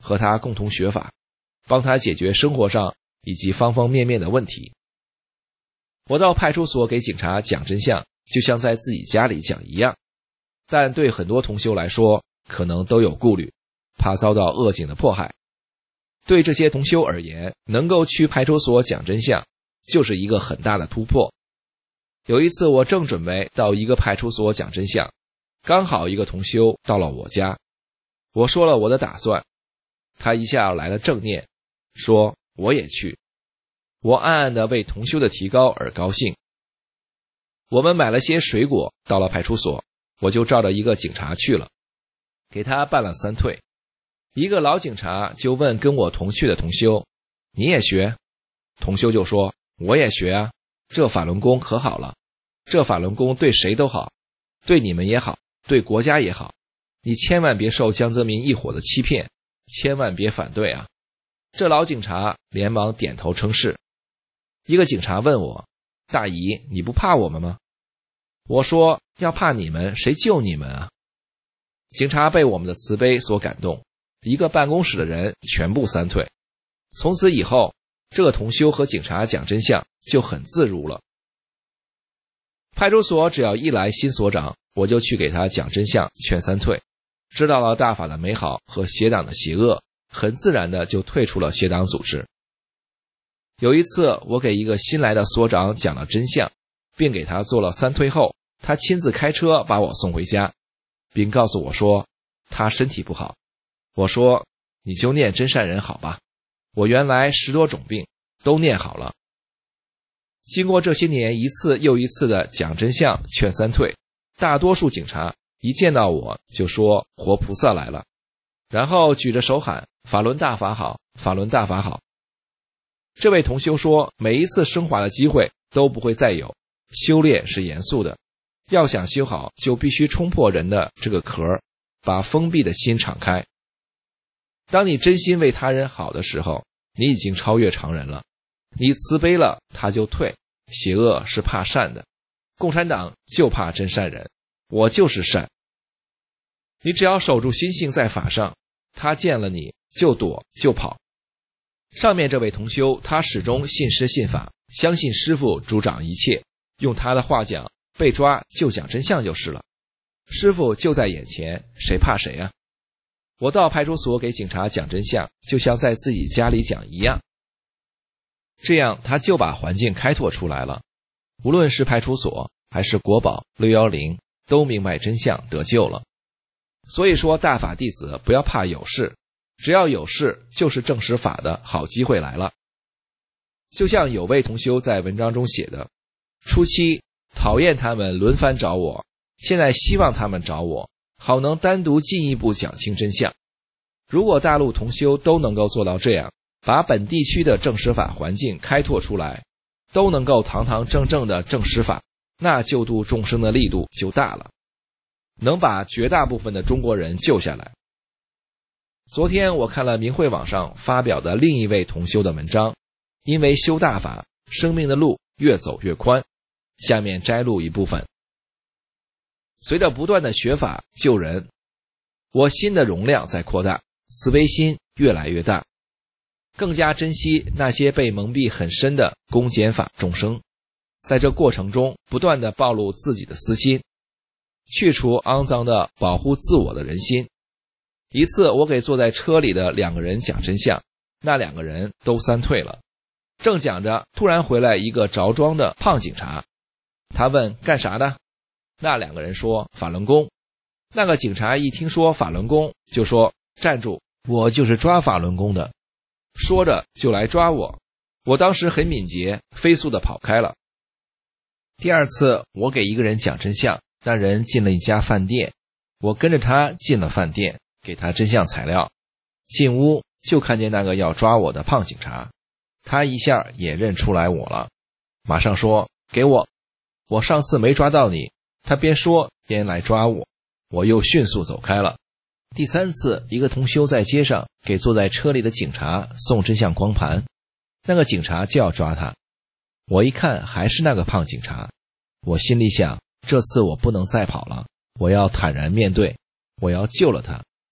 Speaker 6: 和他共同学法，帮他解决生活上以及方方面面的问题。我到派出所给警察讲真相，就像在自己家里讲一样，但对很多同修来说，可能都有顾虑，怕遭到恶警的迫害。对这些同修而言，能够去派出所讲真相，就是一个很大的突破。有一次我正准备到一个派出所讲真相，刚好一个同修到了我家，我说了我的打算，他一下来了正念，说我也去。我暗暗地为同修的提高而高兴。我们买了些水果，到了派出所，我就照着一个警察去了，给他办了3退。一个老警察就问跟我同去的同修，你也学？同修就说，我也学啊，这法轮功可好了，这法轮功对谁都好，对你们也好，对国家也好，你千万别受江泽民一伙的欺骗，千万别反对啊。这老警察连忙点头称是。一个警察问我，大姨，你不怕我们吗？我说，要怕你们，谁救你们啊？警察被我们的慈悲所感动，一个办公室的人全部3退。从此以后，这个同修和警察讲真相就很自如了。派出所只要一来新所长，我就去给他讲真相，劝3退，知道了大法的美好和邪党的邪恶，很自然的就退出了邪党组织。有一次我给一个新来的所长讲了真相，并给他做了3退后，他亲自开车把我送回家，并告诉我说他身体不好。我说，你就念真善人好吧，我原来10多种病都念好了。经过这些年一次又一次的讲真相劝3退，大多数警察一见到我就说活菩萨来了，然后举着手喊法轮大法好，法轮大法好。这位同修说，每一次升华的机会都不会再有，修炼是严肃的，要想修好就必须冲破人的这个壳，把封闭的心敞开。当你真心为他人好的时候，你已经超越常人了，你慈悲了他就退。邪恶是怕善的，共产党就怕真善人，我就是善。你只要守住心性在法上，他见了你就躲就跑。上面这位同修，他始终信师信法，相信师父主掌一切，用他的话讲，被抓就讲真相就是了，师父就在眼前，谁怕谁啊？我到派出所给警察讲真相，就像在自己家里讲一样。这样他就把环境开拓出来了，无论是派出所还是国保610，都明白真相得救了。所以说大法弟子不要怕有事，只要有事就是证实法的好机会来了。就像有位同修在文章中写的，初期讨厌他们轮番找我，现在希望他们找我，好能单独进一步讲清真相。如果大陆同修都能够做到这样，把本地区的证实法环境开拓出来，都能够堂堂正正的证实法，那救度众生的力度就大了，能把绝大部分的中国人救下来。昨天我看了明慧网上发表的另一位同修的文章，因为修大法，生命的路越走越宽，下面摘录一部分。随着不断的学法救人，我心的容量在扩大，慈悲心越来越大，更加珍惜那些被蒙蔽很深的公检法众生，在这过程中不断地暴露自己的私心，去除肮脏的保护自我的人心。一次我给坐在车里的2个人讲真相，那2个人都3退了。正讲着，突然回来一个着装的胖警察，他问干啥的？那2个人说法轮功。那个警察一听说法轮功，就说站住，我就是抓法轮功的。说着就来抓我，我当时很敏捷，飞速地跑开了。第2次我给一个人讲真相，那人进了一家饭店，我跟着他进了饭店，给他真相材料。进屋就看见那个要抓我的胖警察，他一下也认出来我了，马上说给我，我上次没抓到你。他边说边来抓我，我又迅速走开了。第3次一个同修在街上给坐在车里的警察送真相光盘，那个警察就要抓他，我一看还是那个胖警察，我心里想这次我不能再跑了，我要坦然面对，我要救了他。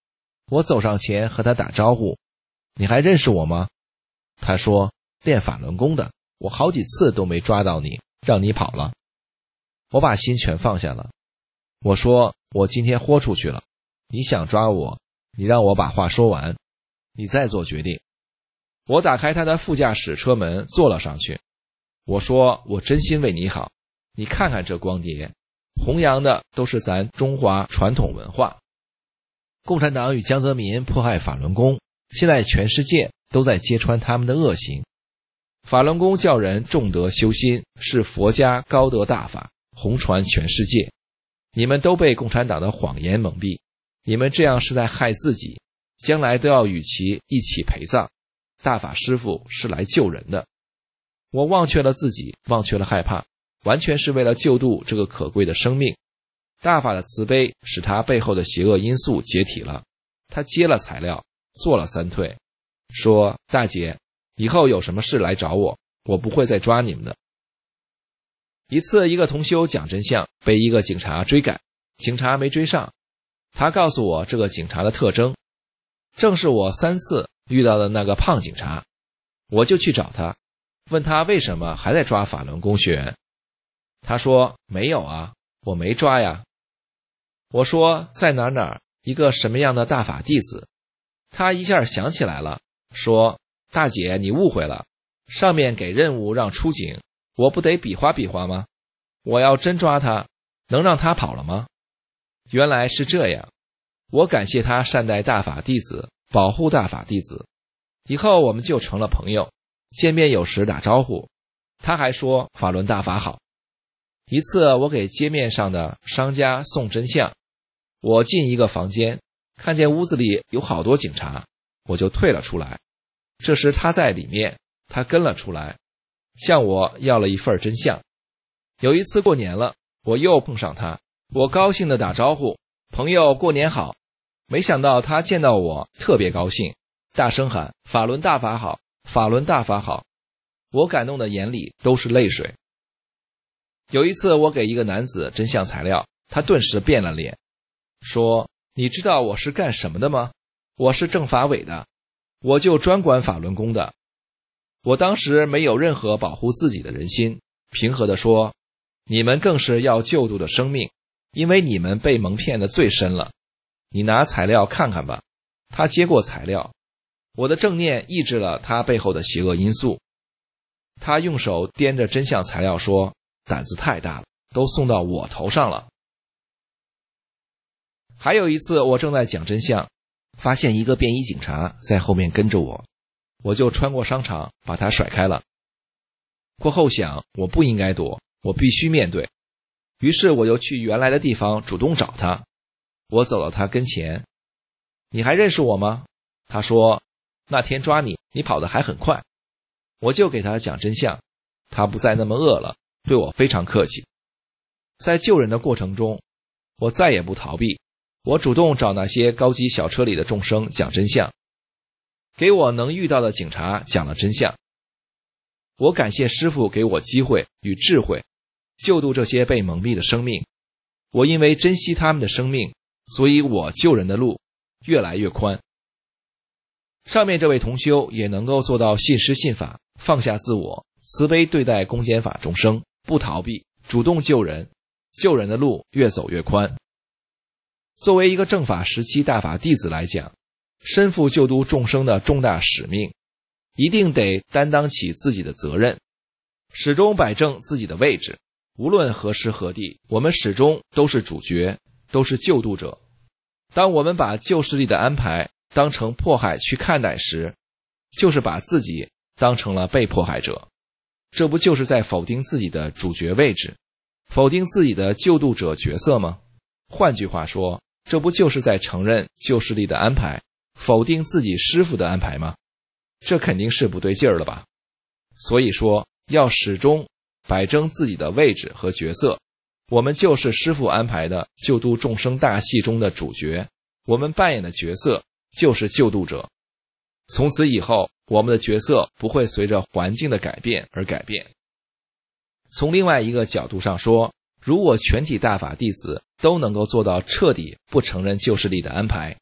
Speaker 6: 我走上前和他打招呼，你还认识我吗？他说，练法轮功的，我好几次都没抓到你，让你跑了。我把心全放下了。我说，我今天豁出去了，你想抓我，你让我把话说完，你再做决定。我打开他的副驾驶车门坐了上去。我说，我真心为你好，你看看这光碟，弘扬的都是咱中华传统文化。共产党与江泽民迫害法轮功，现在全世界都在揭穿他们的恶行。法轮功教人重德修心，是佛家高德大法，弘传全世界。你们都被共产党的谎言蒙蔽，你们这样是在害自己，将来都要与其一起陪葬。大法师父是来救人的。我忘却了自己，忘却了害怕，完全是为了救度这个可贵的生命。大法的慈悲使他背后的邪恶因素解体了。他接了材料，做了3退，说，大姐，以后有什么事来找我，我不会再抓你们的。一次，一个同修讲真相，被一个警察追赶，警察没追上。他告诉我这个警察的特征，正是我3次遇到的那个胖警察。我就去找他，问他为什么还在抓法轮功学员。他说，没有啊，我没抓呀。我说，在哪儿一个什么样的大法弟子？他一下想起来了，说，大姐你误会了，上面给任务让出警，我不得比划比划吗？我要真抓他，能让他跑了吗？原来是这样。我感谢他善待大法弟子，保护大法弟子，以后我们就成了朋友，见面有时打招呼。他还说法轮大法好。一次我给街面上的商家送真相，我进一个房间，看见屋子里有好多警察，我就退了出来。这时他在里面，他跟了出来，向我要了一份真相。有一次过年了，我又碰上他，我高兴地打招呼，朋友过年好。没想到他见到我特别高兴，大声喊，法轮大法好，法轮大法好。我感动的眼里都是泪水。有一次我给一个男子真相材料，他顿时变了脸，说，你知道我是干什么的吗？我是政法委的，我就专管法轮功的。我当时没有任何保护自己的人心，平和地说，你们更是要救度的生命，因为你们被蒙骗的最深了。你拿材料看看吧。他接过材料，我的正念抑制了他背后的邪恶因素。他用手掂着真相材料说，胆子太大了，都送到我头上了。还有一次我正在讲真相，发现一个便衣警察在后面跟着我，我就穿过商场把他甩开了。过后想，我不应该躲，我必须面对。于是我就去原来的地方主动找他。我走到他跟前，你还认识我吗？他说，那天抓你，你跑得还很快。我就给他讲真相，他不再那么饿了，对我非常客气。在救人的过程中，我再也不逃避，我主动找那些高级小车里的众生讲真相，给我能遇到的警察讲了真相。我感谢师父给我机会与智慧，救度这些被蒙蔽的生命。我因为珍惜他们的生命，所以我救人的路越来越宽。上面这位同修也能够做到信师信法，放下自我，慈悲对待公检法众生，不逃避，主动救人，救人的路越走越宽。作为一个正法时期大法弟子来讲，身负救度众生的重大使命，一定得担当起自己的责任，始终摆正自己的位置。无论何时何地，我们始终都是主角，都是救度者。当我们把旧势力的安排当成迫害去看待时，就是把自己当成了被迫害者，这不就是在否定自己的主角位置，否定自己的救度者角色吗？换句话说，这不就是在承认旧势力的安排，否定自己师父的安排吗？这肯定是不对劲儿了吧。所以说，要始终摆正自己的位置和角色，我们就是师父安排的救度众生大戏中的主角，我们扮演的角色就是救度者。从此以后，我们的角色不会随着环境的改变而改变。从另外一个角度上说，如果全体大法弟子都能够做到彻底不承认旧势力的安排，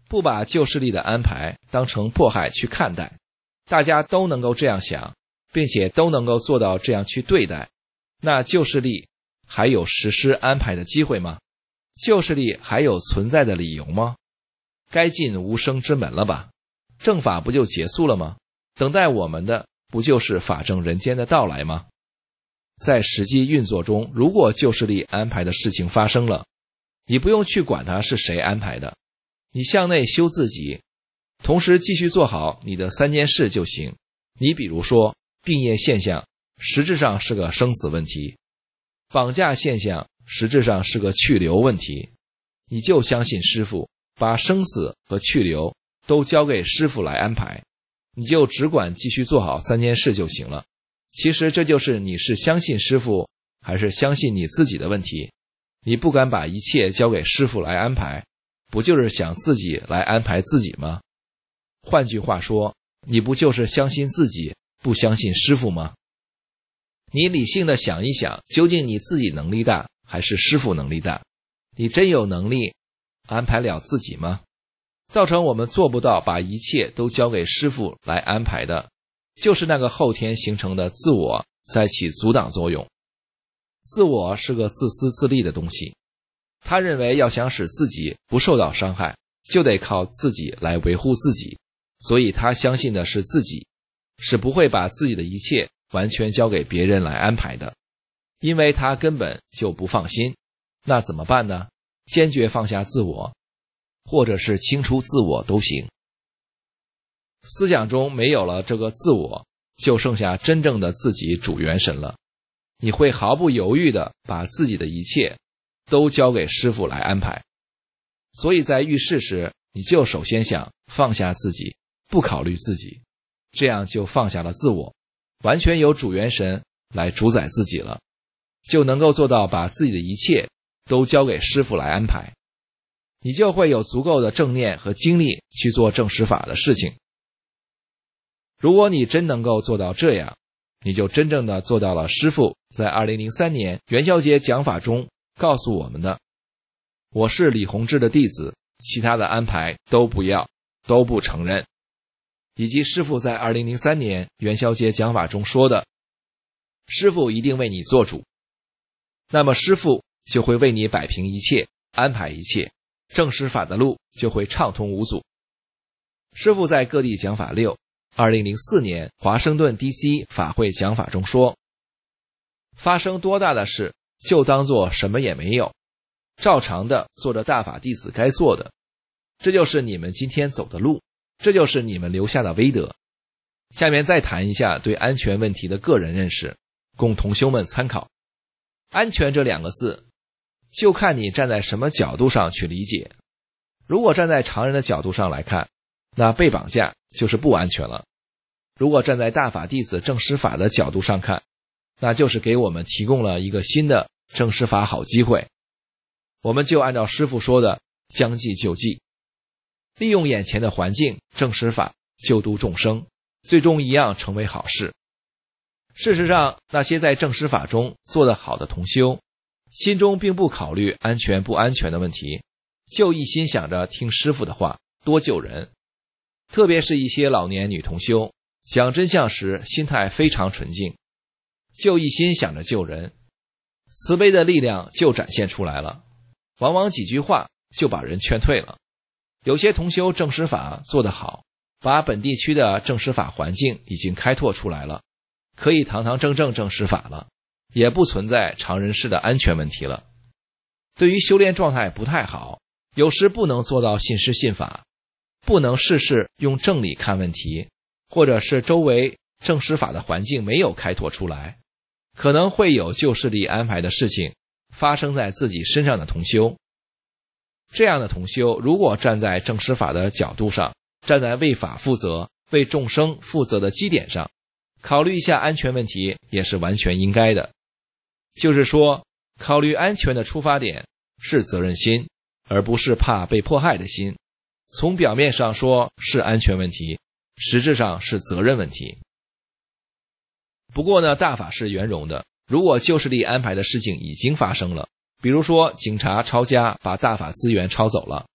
Speaker 6: 不把旧势力的安排当成迫害去看待，大家都能够这样想，并且都能够做到这样去对待，那旧势力还有实施安排的机会吗？旧势力还有存在的理由吗？该进无声之门了吧？正法不就结束了吗？等待我们的不就是法正人间的到来吗？在实际运作中，如果旧势力安排的事情发生了，你不用去管它是谁安排的，你向内修自己，同时继续做好你的3件事就行。你比如说，病业现象实质上是个生死问题，绑架现象实质上是个去留问题，你就相信师父，把生死和去留都交给师父来安排，你就只管继续做好3件事就行了。其实这就是你是相信师父还是相信你自己的问题。你不敢把一切交给师父来安排，不就是想自己来安排自己吗？换句话说，你不就是相信自己，不相信师父吗？你理性的想一想，究竟你自己能力大还是师父能力大？你真有能力安排了自己吗？造成我们做不到把一切都交给师父来安排的，就是那个后天形成的自我在起阻挡作用。自我是个自私自利的东西，他认为要想使自己不受到伤害，就得靠自己来维护自己，所以他相信的是自己，是不会把自己的一切完全交给别人来安排的，因为他根本就不放心。那怎么办呢？坚决放下自我，或者是清除自我都行。思想中没有了这个自我，就剩下真正的自己主元神了。你会毫不犹豫地把自己的一切都交给师父来安排。所以在遇事时，你就首先想放下自己，不考虑自己，这样就放下了自我，完全由主元神来主宰自己了，就能够做到把自己的一切都交给师父来安排。你就会有足够的正念和精力去做正实法的事情。如果你真能够做到这样，你就真正的做到了师父在2003年元宵节讲法中告诉我们的：我是李洪志的弟子，其他的安排都不要，都不承认。以及师父在2003年元宵节讲法中说的：师父一定为你做主，那么师父就会为你摆平一切，安排一切，正实法的路就会畅通无阻。师父在各地讲法6 2004年华盛顿 DC 法会讲法中说：发生多大的事，就当作什么也没有，照常的做着大法弟子该做的，这就是你们今天走的路，这就是你们留下的威德。下面再谈一下对安全问题的个人认识，供同修们参考。安全这2个字，就看你站在什么角度上去理解。如果站在常人的角度上来看，那被绑架就是不安全了。如果站在大法弟子正实法的角度上看，那就是给我们提供了一个新的正实法好机会。我们就按照师父说的将计就计，利用眼前的环境正实法救度众生，最终一样成为好事。事实上，那些在正实法中做得好的同修，心中并不考虑安全不安全的问题，就一心想着听师父的话，多救人。特别是一些老年女同修，讲真相时心态非常纯净，就一心想着救人，慈悲的力量就展现出来了，往往几句话就把人劝退了。有些同修正实法做得好，把本地区的正实法环境已经开拓出来了，可以堂堂正正正实法了，也不存在常人世的安全问题了。对于修炼状态不太好，有时不能做到信师信法，不能事事用正理看问题，或者是周围正实法的环境没有开拓出来，可能会有旧势力安排的事情发生在自己身上的同修。这样的同修如果站在正实法的角度上，站在为法负责、为众生负责的基点上，考虑一下安全问题也是完全应该的。就是说，考虑安全的出发点是责任心，而不是怕被迫害的心。从表面上说是安全问题，实质上是责任问题。不过呢，大法是圆融的，如果旧势力安排的事情已经发生了，比如说警察抄家把大法资源抄走了，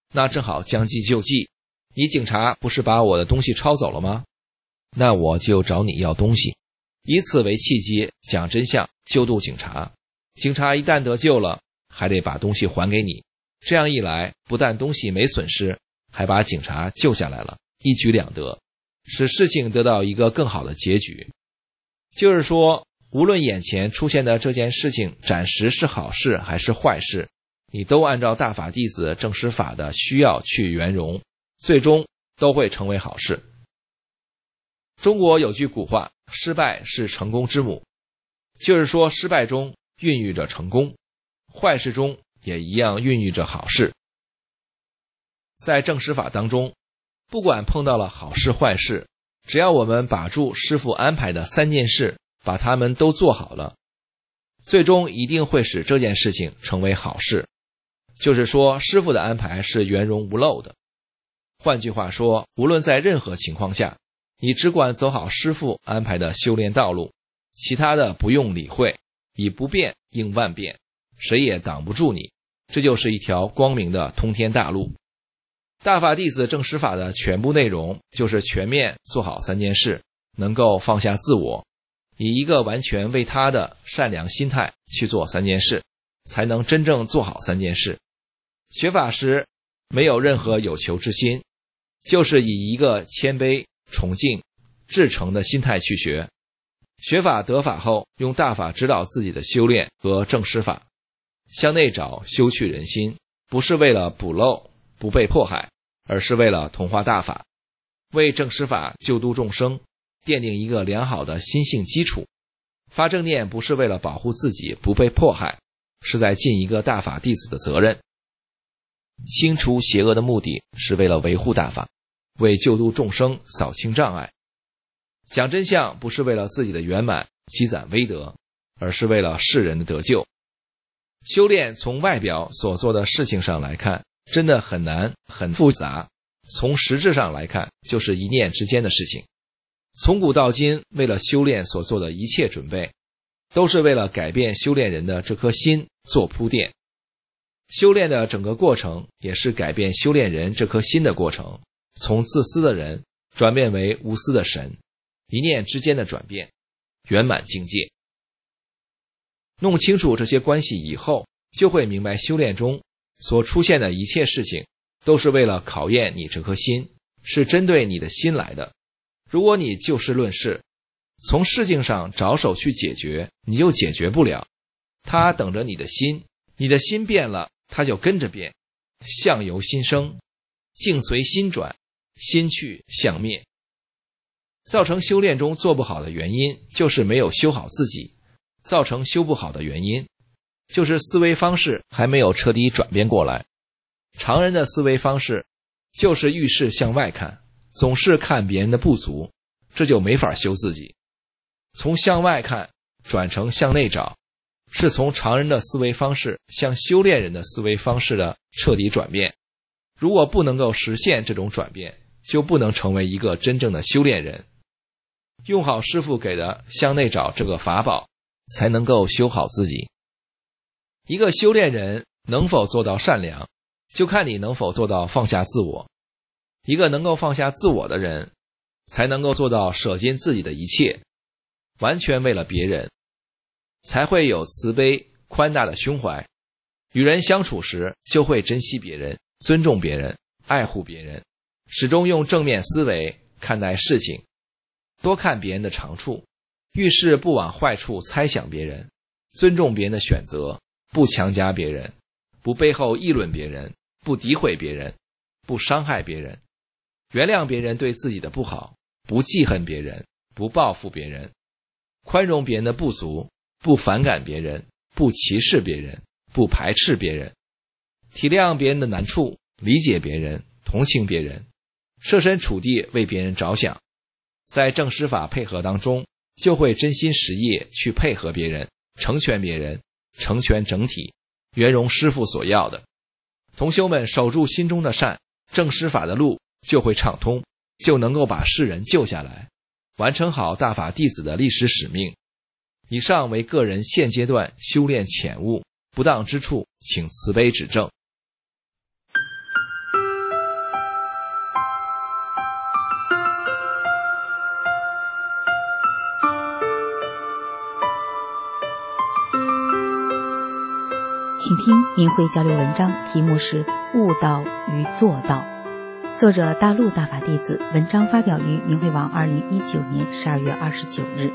Speaker 6: 那正好将计就计，你警察不是把我的东西抄走了吗？那我就找你要东西，以此为契机，讲真相，救度警察。警察一旦得救了，还得把东西还给你。这样一来，不但东西没损失，还把警察救下来了，一举两得，使事情得到一个更好的结局。就是说，无论眼前出现的这件事情暂时是好事还是坏事，你都按照大法弟子正实法的需要去圆融，最终都会成为好事。中国有句古话，失败是成功之母，就是说失败中孕育着成功，坏事中也一样孕育着好事。在正实法当中，不管碰到了好事坏事，只要我们把住师父安排的3件事，把它们都做好了，最终一定会使这件事情成为好事。就是说，师父的安排是圆融无漏的。换句话说，无论在任何情况下，你只管走好师父安排的修炼道路，其他的不用理会，以不变应万变，谁也挡不住你，这就是一条光明的通天大路。大法弟子正实法的全部内容就是全面做好3件事，能够放下自我，以一个完全为他的善良心态去做3件事，才能真正做好3件事。学法时没有任何有求之心，就是以一个谦卑、崇敬、至诚的心态去学。学法得法后，用大法指导自己的修炼和正实法，向内找修去人心，不是为了补漏不被迫害，而是为了同化大法，为正实法救度众生奠定一个良好的心性基础。发正念不是为了保护自己不被迫害，是在尽一个大法弟子的责任。清除邪恶的目的是为了维护大法，为救度众生扫清障碍。讲真相不是为了自己的圆满积攒威德，而是为了世人的得救。修炼从外表所做的事情上来看，真的很难很复杂，从实质上来看，就是一念之间的事情。从古到今，为了修炼所做的一切准备，都是为了改变修炼人的这颗心做铺垫。修炼的整个过程也是改变修炼人这颗心的过程，从自私的人转变为无私的神，一念之间的转变，圆满境界。弄清楚这些关系以后，就会明白修炼中所出现的一切事情都是为了考验你这颗心，是针对你的心来的。如果你就事论事，从事情上着手去解决，你就解决不了，它等着你的心，你的心变了，它就跟着变。相由心生，境随心转，心去相灭。造成修炼中做不好的原因，就是没有修好自己；造成修不好的原因，就是思维方式还没有彻底转变过来。常人的思维方式就是遇事向外看，总是看别人的不足，这就没法修自己。从向外看转成向内找，是从常人的思维方式向修炼人的思维方式的彻底转变。如果不能够实现这种转变，就不能成为一个真正的修炼人。用好师父给的向内找这个法宝，才能够修好自己。一个修炼人能否做到善良，就看你能否做到放下自我。一个能够放下自我的人，才能够做到舍尽自己的一切，完全为了别人，才会有慈悲宽大的胸怀。与人相处时，就会珍惜别人，尊重别人，爱护别人，始终用正面思维看待事情，多看别人的长处，遇事不往坏处猜想别人，尊重别人的选择，不强加别人，不背后议论别人，不诋毁别人，不伤害别人，原谅别人对自己的不好，不记恨别人，不报复别人，宽容别人的不足，不反感别人，不歧视别人，不排斥别人，体谅别人的难处，理解别人，同情别人，设身处地为别人着想。在正师法配合当中，就会真心实意去配合别人，成全别人，成全整体，圆融师父所要的。同修们守住心中的善，正师法的路就会畅通，就能够把世人救下来，完成好大法弟子的历史使命。以上为个人现阶段修炼浅悟，不当之处请慈悲指正。
Speaker 7: 请听明慧交流文章，题目是悟道与做道，作者大陆大法弟子，文章发表于明慧网2019年12月29日。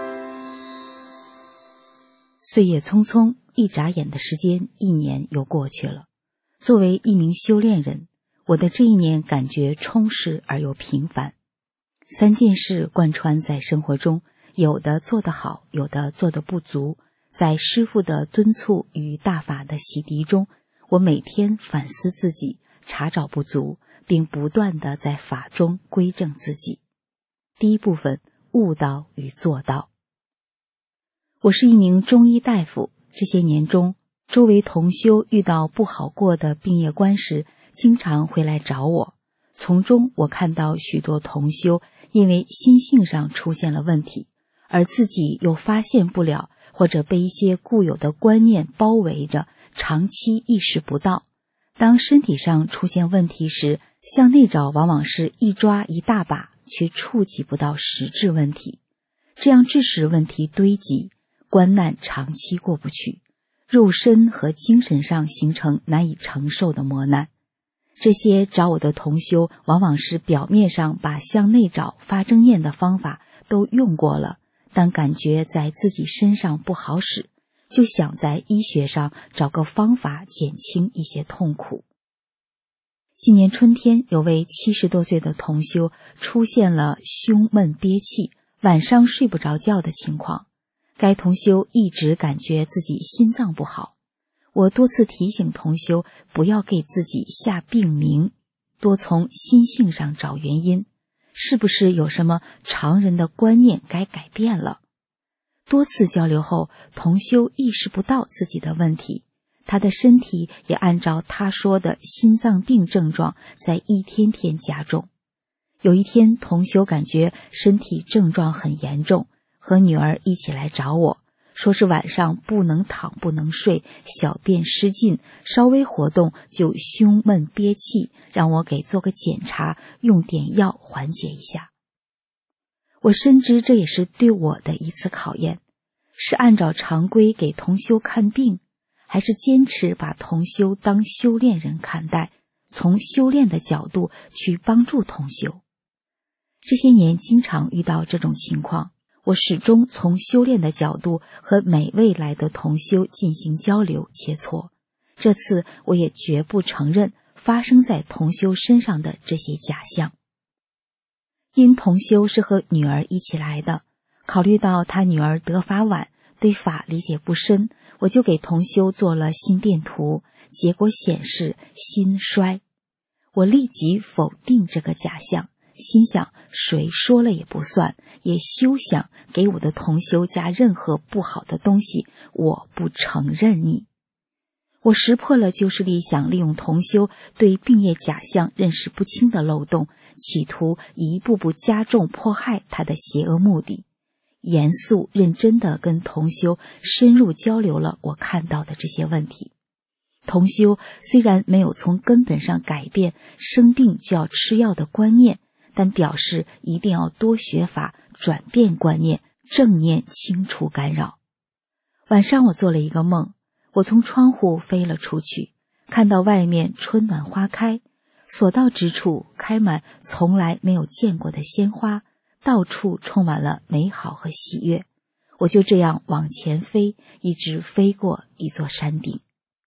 Speaker 7: 岁月匆匆，一眨眼的时间，1年又过去了。作为一名修炼人，我的这一年感觉充实而又平凡。3件事贯穿在生活中，有的做得好，有的做得不足。在师父的敦促与大法的洗涤中，我每天反思自己，查找不足，并不断地在法中归正自己。第一部分，悟道与做道。我是一名中医大夫，这些年中，周围同修遇到不好过的病业关时，经常会来找我。从中我看到许多同修因为心性上出现了问题，而自己又发现不了，或者被一些固有的观念包围着，长期意识不到。当身体上出现问题时，向内找往往是一抓一大把，却触及不到实质问题，这样致使问题堆积，关难长期过不去，肉身和精神上形成难以承受的磨难。这些找我的同修往往是表面上把向内找发正念的方法都用过了，但感觉在自己身上不好使，就想在医学上找个方法减轻一些痛苦。今年春天，有位70多岁的同修出现了胸闷憋气，晚上睡不着觉的情况。该同修一直感觉自己心脏不好，我多次提醒同修不要给自己下病名，多从心性上找原因，是不是有什么常人的观念该改变了？多次交流后，同修意识不到自己的问题，他的身体也按照他说的心脏病症状在一天天加重。有一天，同修感觉身体症状很严重，和女儿一起来找我，说是晚上不能躺不能睡，小便失禁，稍微活动就胸闷憋气，让我给做个检查，用点药缓解一下。我深知这也是对我的一次考验，是按照常规给同修看病，还是坚持把同修当修炼人看待，从修炼的角度去帮助同修。这些年经常遇到这种情况，我始终从修炼的角度和每位来的同修进行交流切磋。这次我也绝不承认发生在同修身上的这些假象。因同修是和女儿一起来的，考虑到他女儿得法晚，对法理解不深，我就给同修做了心电图，结果显示心衰。我立即否定这个假象，心想谁说了也不算，也休想给我的同修加任何不好的东西，我不承认你。我识破了旧势力想利用同修对病业假象认识不清的漏洞，企图一步步加重迫害他的邪恶目的。严肃认真地跟同修深入交流了我看到的这些问题。同修虽然没有从根本上改变生病就要吃药的观念，但表示一定要多学法，转变观念，正念清除干扰。晚上我做了一个梦，我从窗户飞了出去，看到外面春暖花开，所到之处开满从来没有见过的鲜花，到处充满了美好和喜悦。我就这样往前飞，一直飞过一座山顶。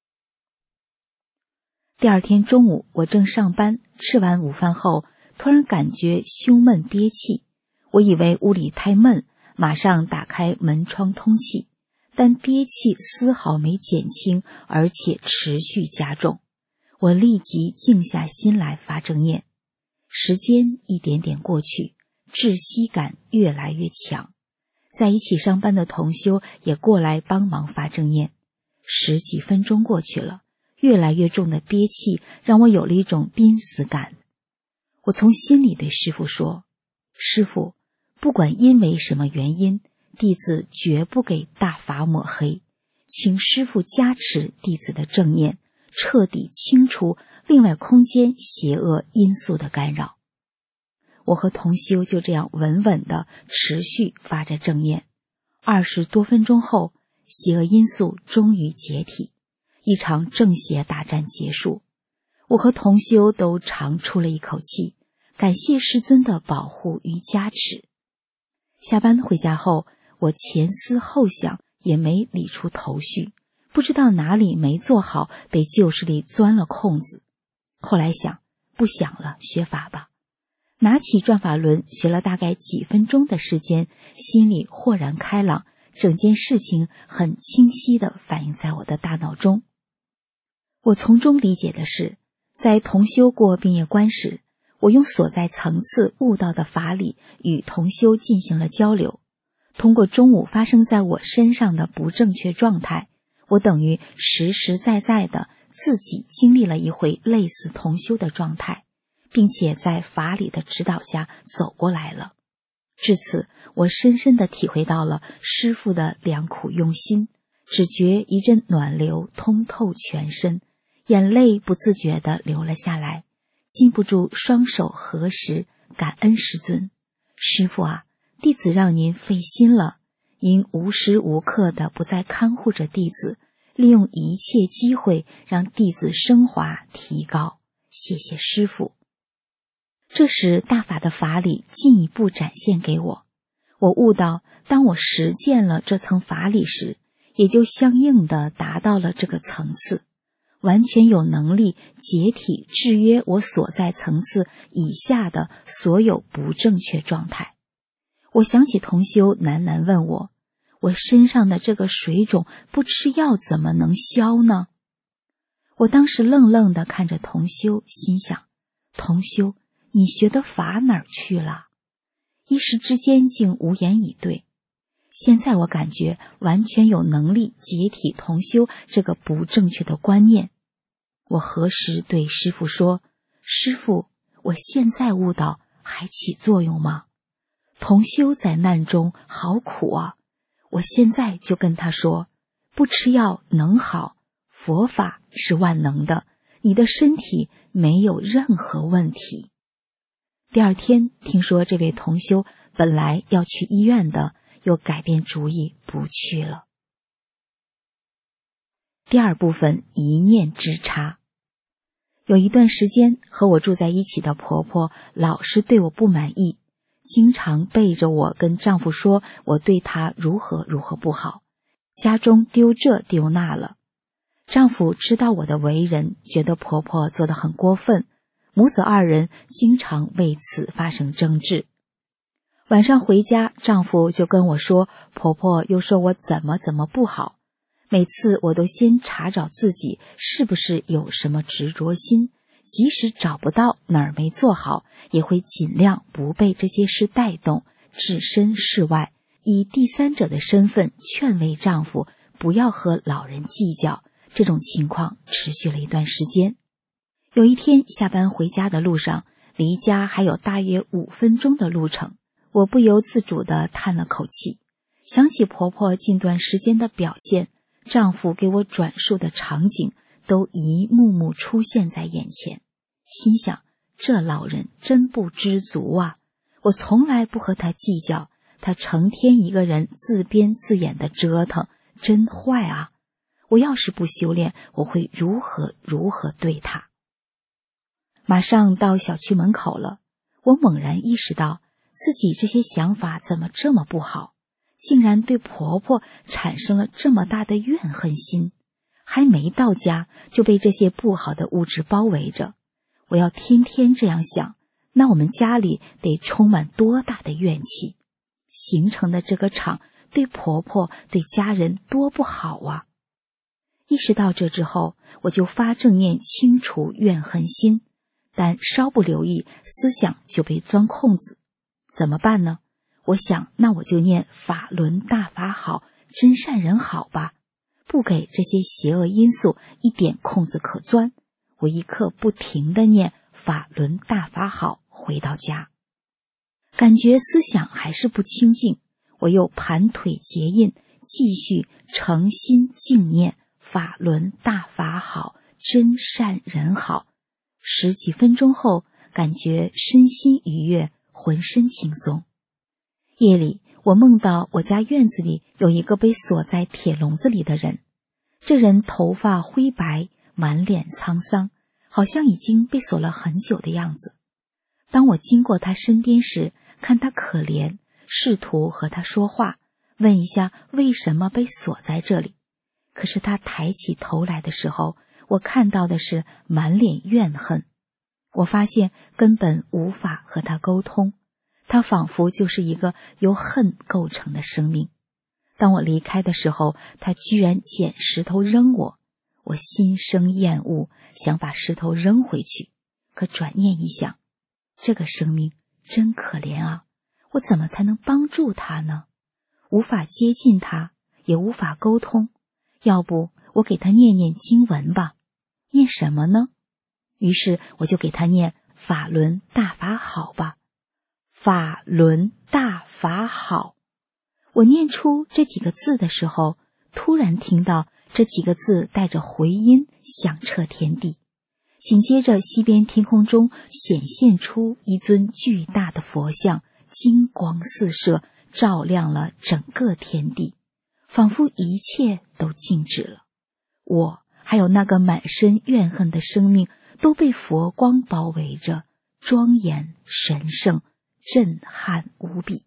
Speaker 7: 第二天中午，我正上班，吃完午饭后，突然感觉胸闷憋气。我以为屋里太闷，马上打开门窗通气，但憋气丝毫没减轻，而且持续加重。我立即静下心来发正念。时间一点点过去，窒息感越来越强。在一起上班的同修也过来帮忙发正念。10几分钟过去了，越来越重的憋气让我有了一种濒死感。我从心里对师父说，师父，不管因为什么原因，弟子绝不给大法抹黑，请师父加持弟子的正念，彻底清除另外空间邪恶因素的干扰。我和同修就这样稳稳地持续发着正念。20多分钟后，邪恶因素终于解体， 一场正邪大战结束，我和同修都长出了一口气，感谢师尊的保护与加持。下班回家后，我前思后想，也没理出头绪，不知道哪里没做好，被旧势力钻了空子。后来想，不想了，学法吧。拿起转法轮，学了大概几分钟的时间，心里豁然开朗，整件事情很清晰地反映在我的大脑中。我从中理解的是，在同修过毕业关时，我用所在层次悟到的法理与同修进行了交流。通过中午发生在我身上的不正确状态，我等于实实在在的自己经历了一回类似同修的状态，并且在法理的指导下走过来了。至此，我深深地体会到了师父的良苦用心，只觉一阵暖流通透全身，眼泪不自觉地流了下来，禁不住双手合十，感恩师尊。师父啊，弟子让您费心了，您无时无刻的不再看护着弟子，利用一切机会让弟子升华提高，谢谢师父。这时大法的法理进一步展现给我，我悟到，当我实践了这层法理时，也就相应的达到了这个层次，完全有能力解体制约我所在层次以下的所有不正确状态。我想起同修喃喃问我，我身上的这个水肿不吃药怎么能消呢？我当时愣愣地看着同修，心想，同修，你学的法哪儿去了？一时之间竟无言以对。现在我感觉完全有能力解体同修这个不正确的观念。我何时对师父说，师父，我现在悟道还起作用吗？同修在难中好苦啊！我现在就跟他说，不吃药能好，佛法是万能的，你的身体没有任何问题。第二天听说这位同修本来要去医院的，又改变主意不去了。第二部分，一念之差。有一段时间和我住在一起的婆婆老是对我不满意，经常背着我跟丈夫说我对她如何如何不好，家中丢这丢那了。丈夫知道我的为人，觉得婆婆做得很过分，母子二人经常为此发生争执。晚上回家，丈夫就跟我说，婆婆又说我怎么不好。每次我都先查找自己是不是有什么执着心，即使找不到哪儿没做好，也会尽量不被这些事带动，置身事外，以第三者的身份劝慰丈夫不要和老人计较。这种情况持续了一段时间。有一天下班回家的路上，离家还有大约5分钟的路程，我不由自主地叹了口气，想起婆婆近段时间的表现，丈夫给我转述的场景都一幕幕出现在眼前，心想，这老人真不知足啊！我从来不和他计较，他成天一个人自编自演的折腾，真坏啊！我要是不修炼，我会如何对他。马上到小区门口了，我猛然意识到自己这些想法怎么这么不好，竟然对婆婆产生了这么大的怨恨心，还没到家就被这些不好的物质包围着。我要天天这样想，那我们家里得充满多大的怨气，形成的这个场对婆婆对家人多不好啊！意识到这之后，我就发正念清除怨恨心，但稍不留意，思想就被钻空子。怎么办呢？我想，那我就念法轮大法好，真善人好吧，不给这些邪恶因素一点空子可钻。我一刻不停地念法轮大法好，回到家，感觉思想还是不清净，我又盘腿结印，继续诚心静念法轮大法好，真善人好。10几分钟后，感觉身心愉悦，浑身轻松。夜里，我梦到我家院子里有一个被锁在铁笼子里的人， 这人头发灰白，满脸沧桑，好像已经被锁了很久的样子。当我经过他身边时，看他可怜，试图和他说话，问一下为什么被锁在这里。可是他抬起头来的时候，我看到的是满脸怨恨。我发现根本无法和他沟通，他仿佛就是一个由恨构成的生命。当我离开的时候，他居然捡石头扔我，我心生厌恶，想把石头扔回去。可转念一想，这个生命真可怜啊，我怎么才能帮助他呢？无法接近他，也无法沟通，要不我给他念念经文吧。念什么呢？于是我就给他念法轮大法好吧。法轮大法好。我念出这几个字的时候，突然听到这几个字带着回音响彻天地。紧接着西边天空中显现出一尊巨大的佛像，金光四射，照亮了整个天地，仿佛一切都静止了。我还有那个满身怨恨的生命都被佛光包围着，庄严神圣，震撼无比。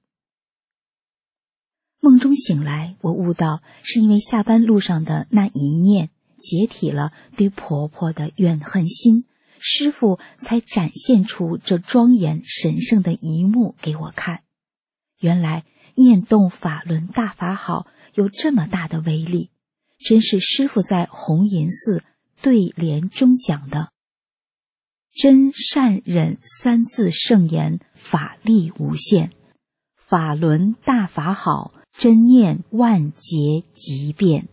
Speaker 7: 梦中醒来，我悟到是因为下班路上的那一念解体了对婆婆的怨恨心，师父才展现出这庄严神圣的一幕给我看。原来念动法轮大法好有这么大的威力，真是师父在红银寺对联中讲的真善忍三字圣言，法力无限，法轮大法好，真念万劫即变。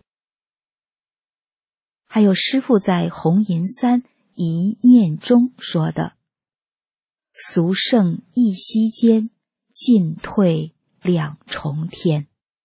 Speaker 7: 还有师父在红银三一念中说的俗圣一息间，进退两重天。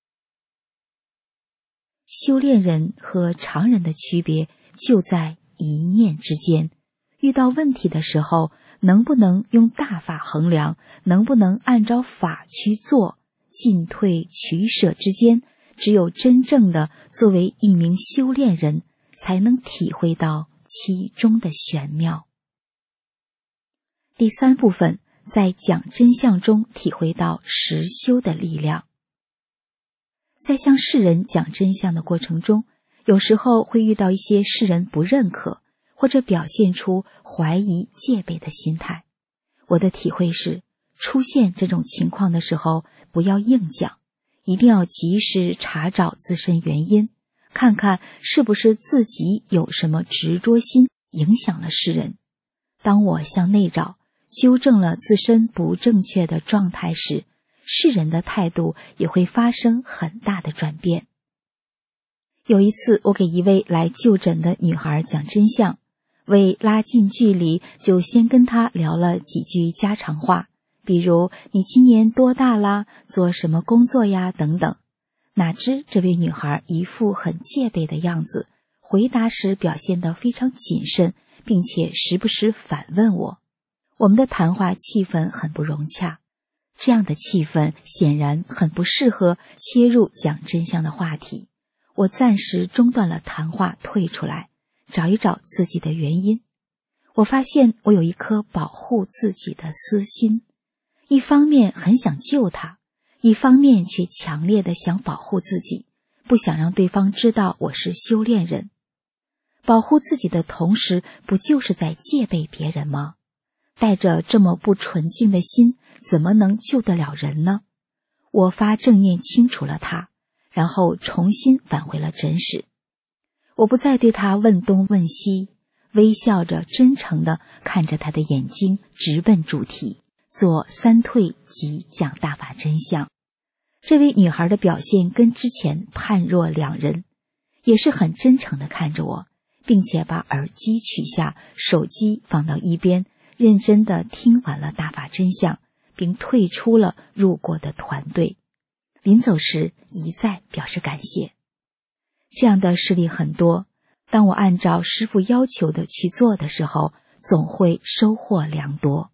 Speaker 7: 修炼人和常人的区别就在一念之间，遇到问题的时候，能不能用大法衡量，能不能按照法去做，进退取舍之间，只有真正的作为一名修炼人，才能体会到其中的玄妙。第三部分，在讲真相中体会到实修的力量。在向世人讲真相的过程中，有时候会遇到一些世人不认可，或者表现出怀疑戒备的心态。我的体会是，出现这种情况的时候，不要硬讲，一定要及时查找自身原因，看看是不是自己有什么执着心影响了世人。当我向内找，纠正了自身不正确的状态时，世人的态度也会发生很大的转变。有一次，我给一位来就诊的女孩讲真相，为拉近距离，就先跟她聊了几句家常话，比如你今年多大啦，做什么工作呀等等。哪知这位女孩一副很戒备的样子，回答时表现得非常谨慎，并且时不时反问我。我们的谈话气氛很不融洽，这样的气氛显然很不适合切入讲真相的话题。我暂时中断了谈话，退出来找一找自己的原因。我发现我有一颗保护自己的私心，一方面很想救他，一方面却强烈的想保护自己，不想让对方知道我是修炼人。保护自己的同时，不就是在戒备别人吗？带着这么不纯净的心，怎么能救得了人呢？我发正念清除了他，然后重新返回了诊室。我不再对他问东问西，微笑着真诚地看着他的眼睛，直奔主题，做三退即讲大法真相。这位女孩的表现跟之前判若两人，也是很真诚地看着我，并且把耳机取下，手机放到一边，认真地听完了大法真相，并退出了入过的团队。临走时一再表示感谢。这样的事例很多，当我按照师父要求的去做的时候，总会收获良多。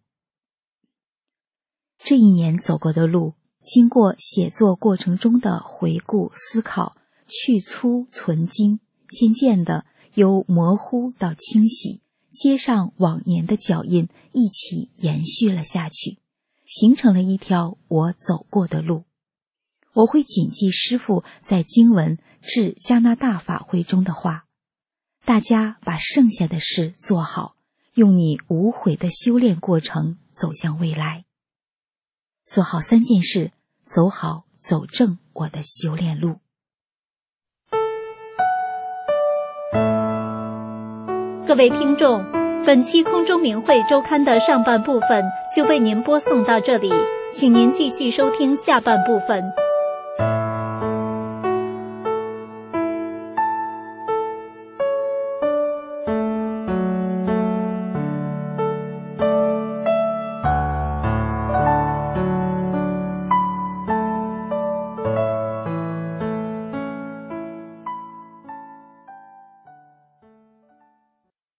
Speaker 7: 这一年走过的路，经过写作过程中的回顾思考，去粗存精， 渐渐的由模糊到清晰，接上往年的脚印，一起延续了下去，形成了一条我走过的路。我会谨记师父在经文致加拿大法会中的话：大家把剩下的事做好，用你无悔的修炼过程走向未来。做好3件事，走好走正我的修炼路。
Speaker 3: 各位听众，本期空中明慧周刊的上半部分就为您播送到这里，请您继续收听下半部分。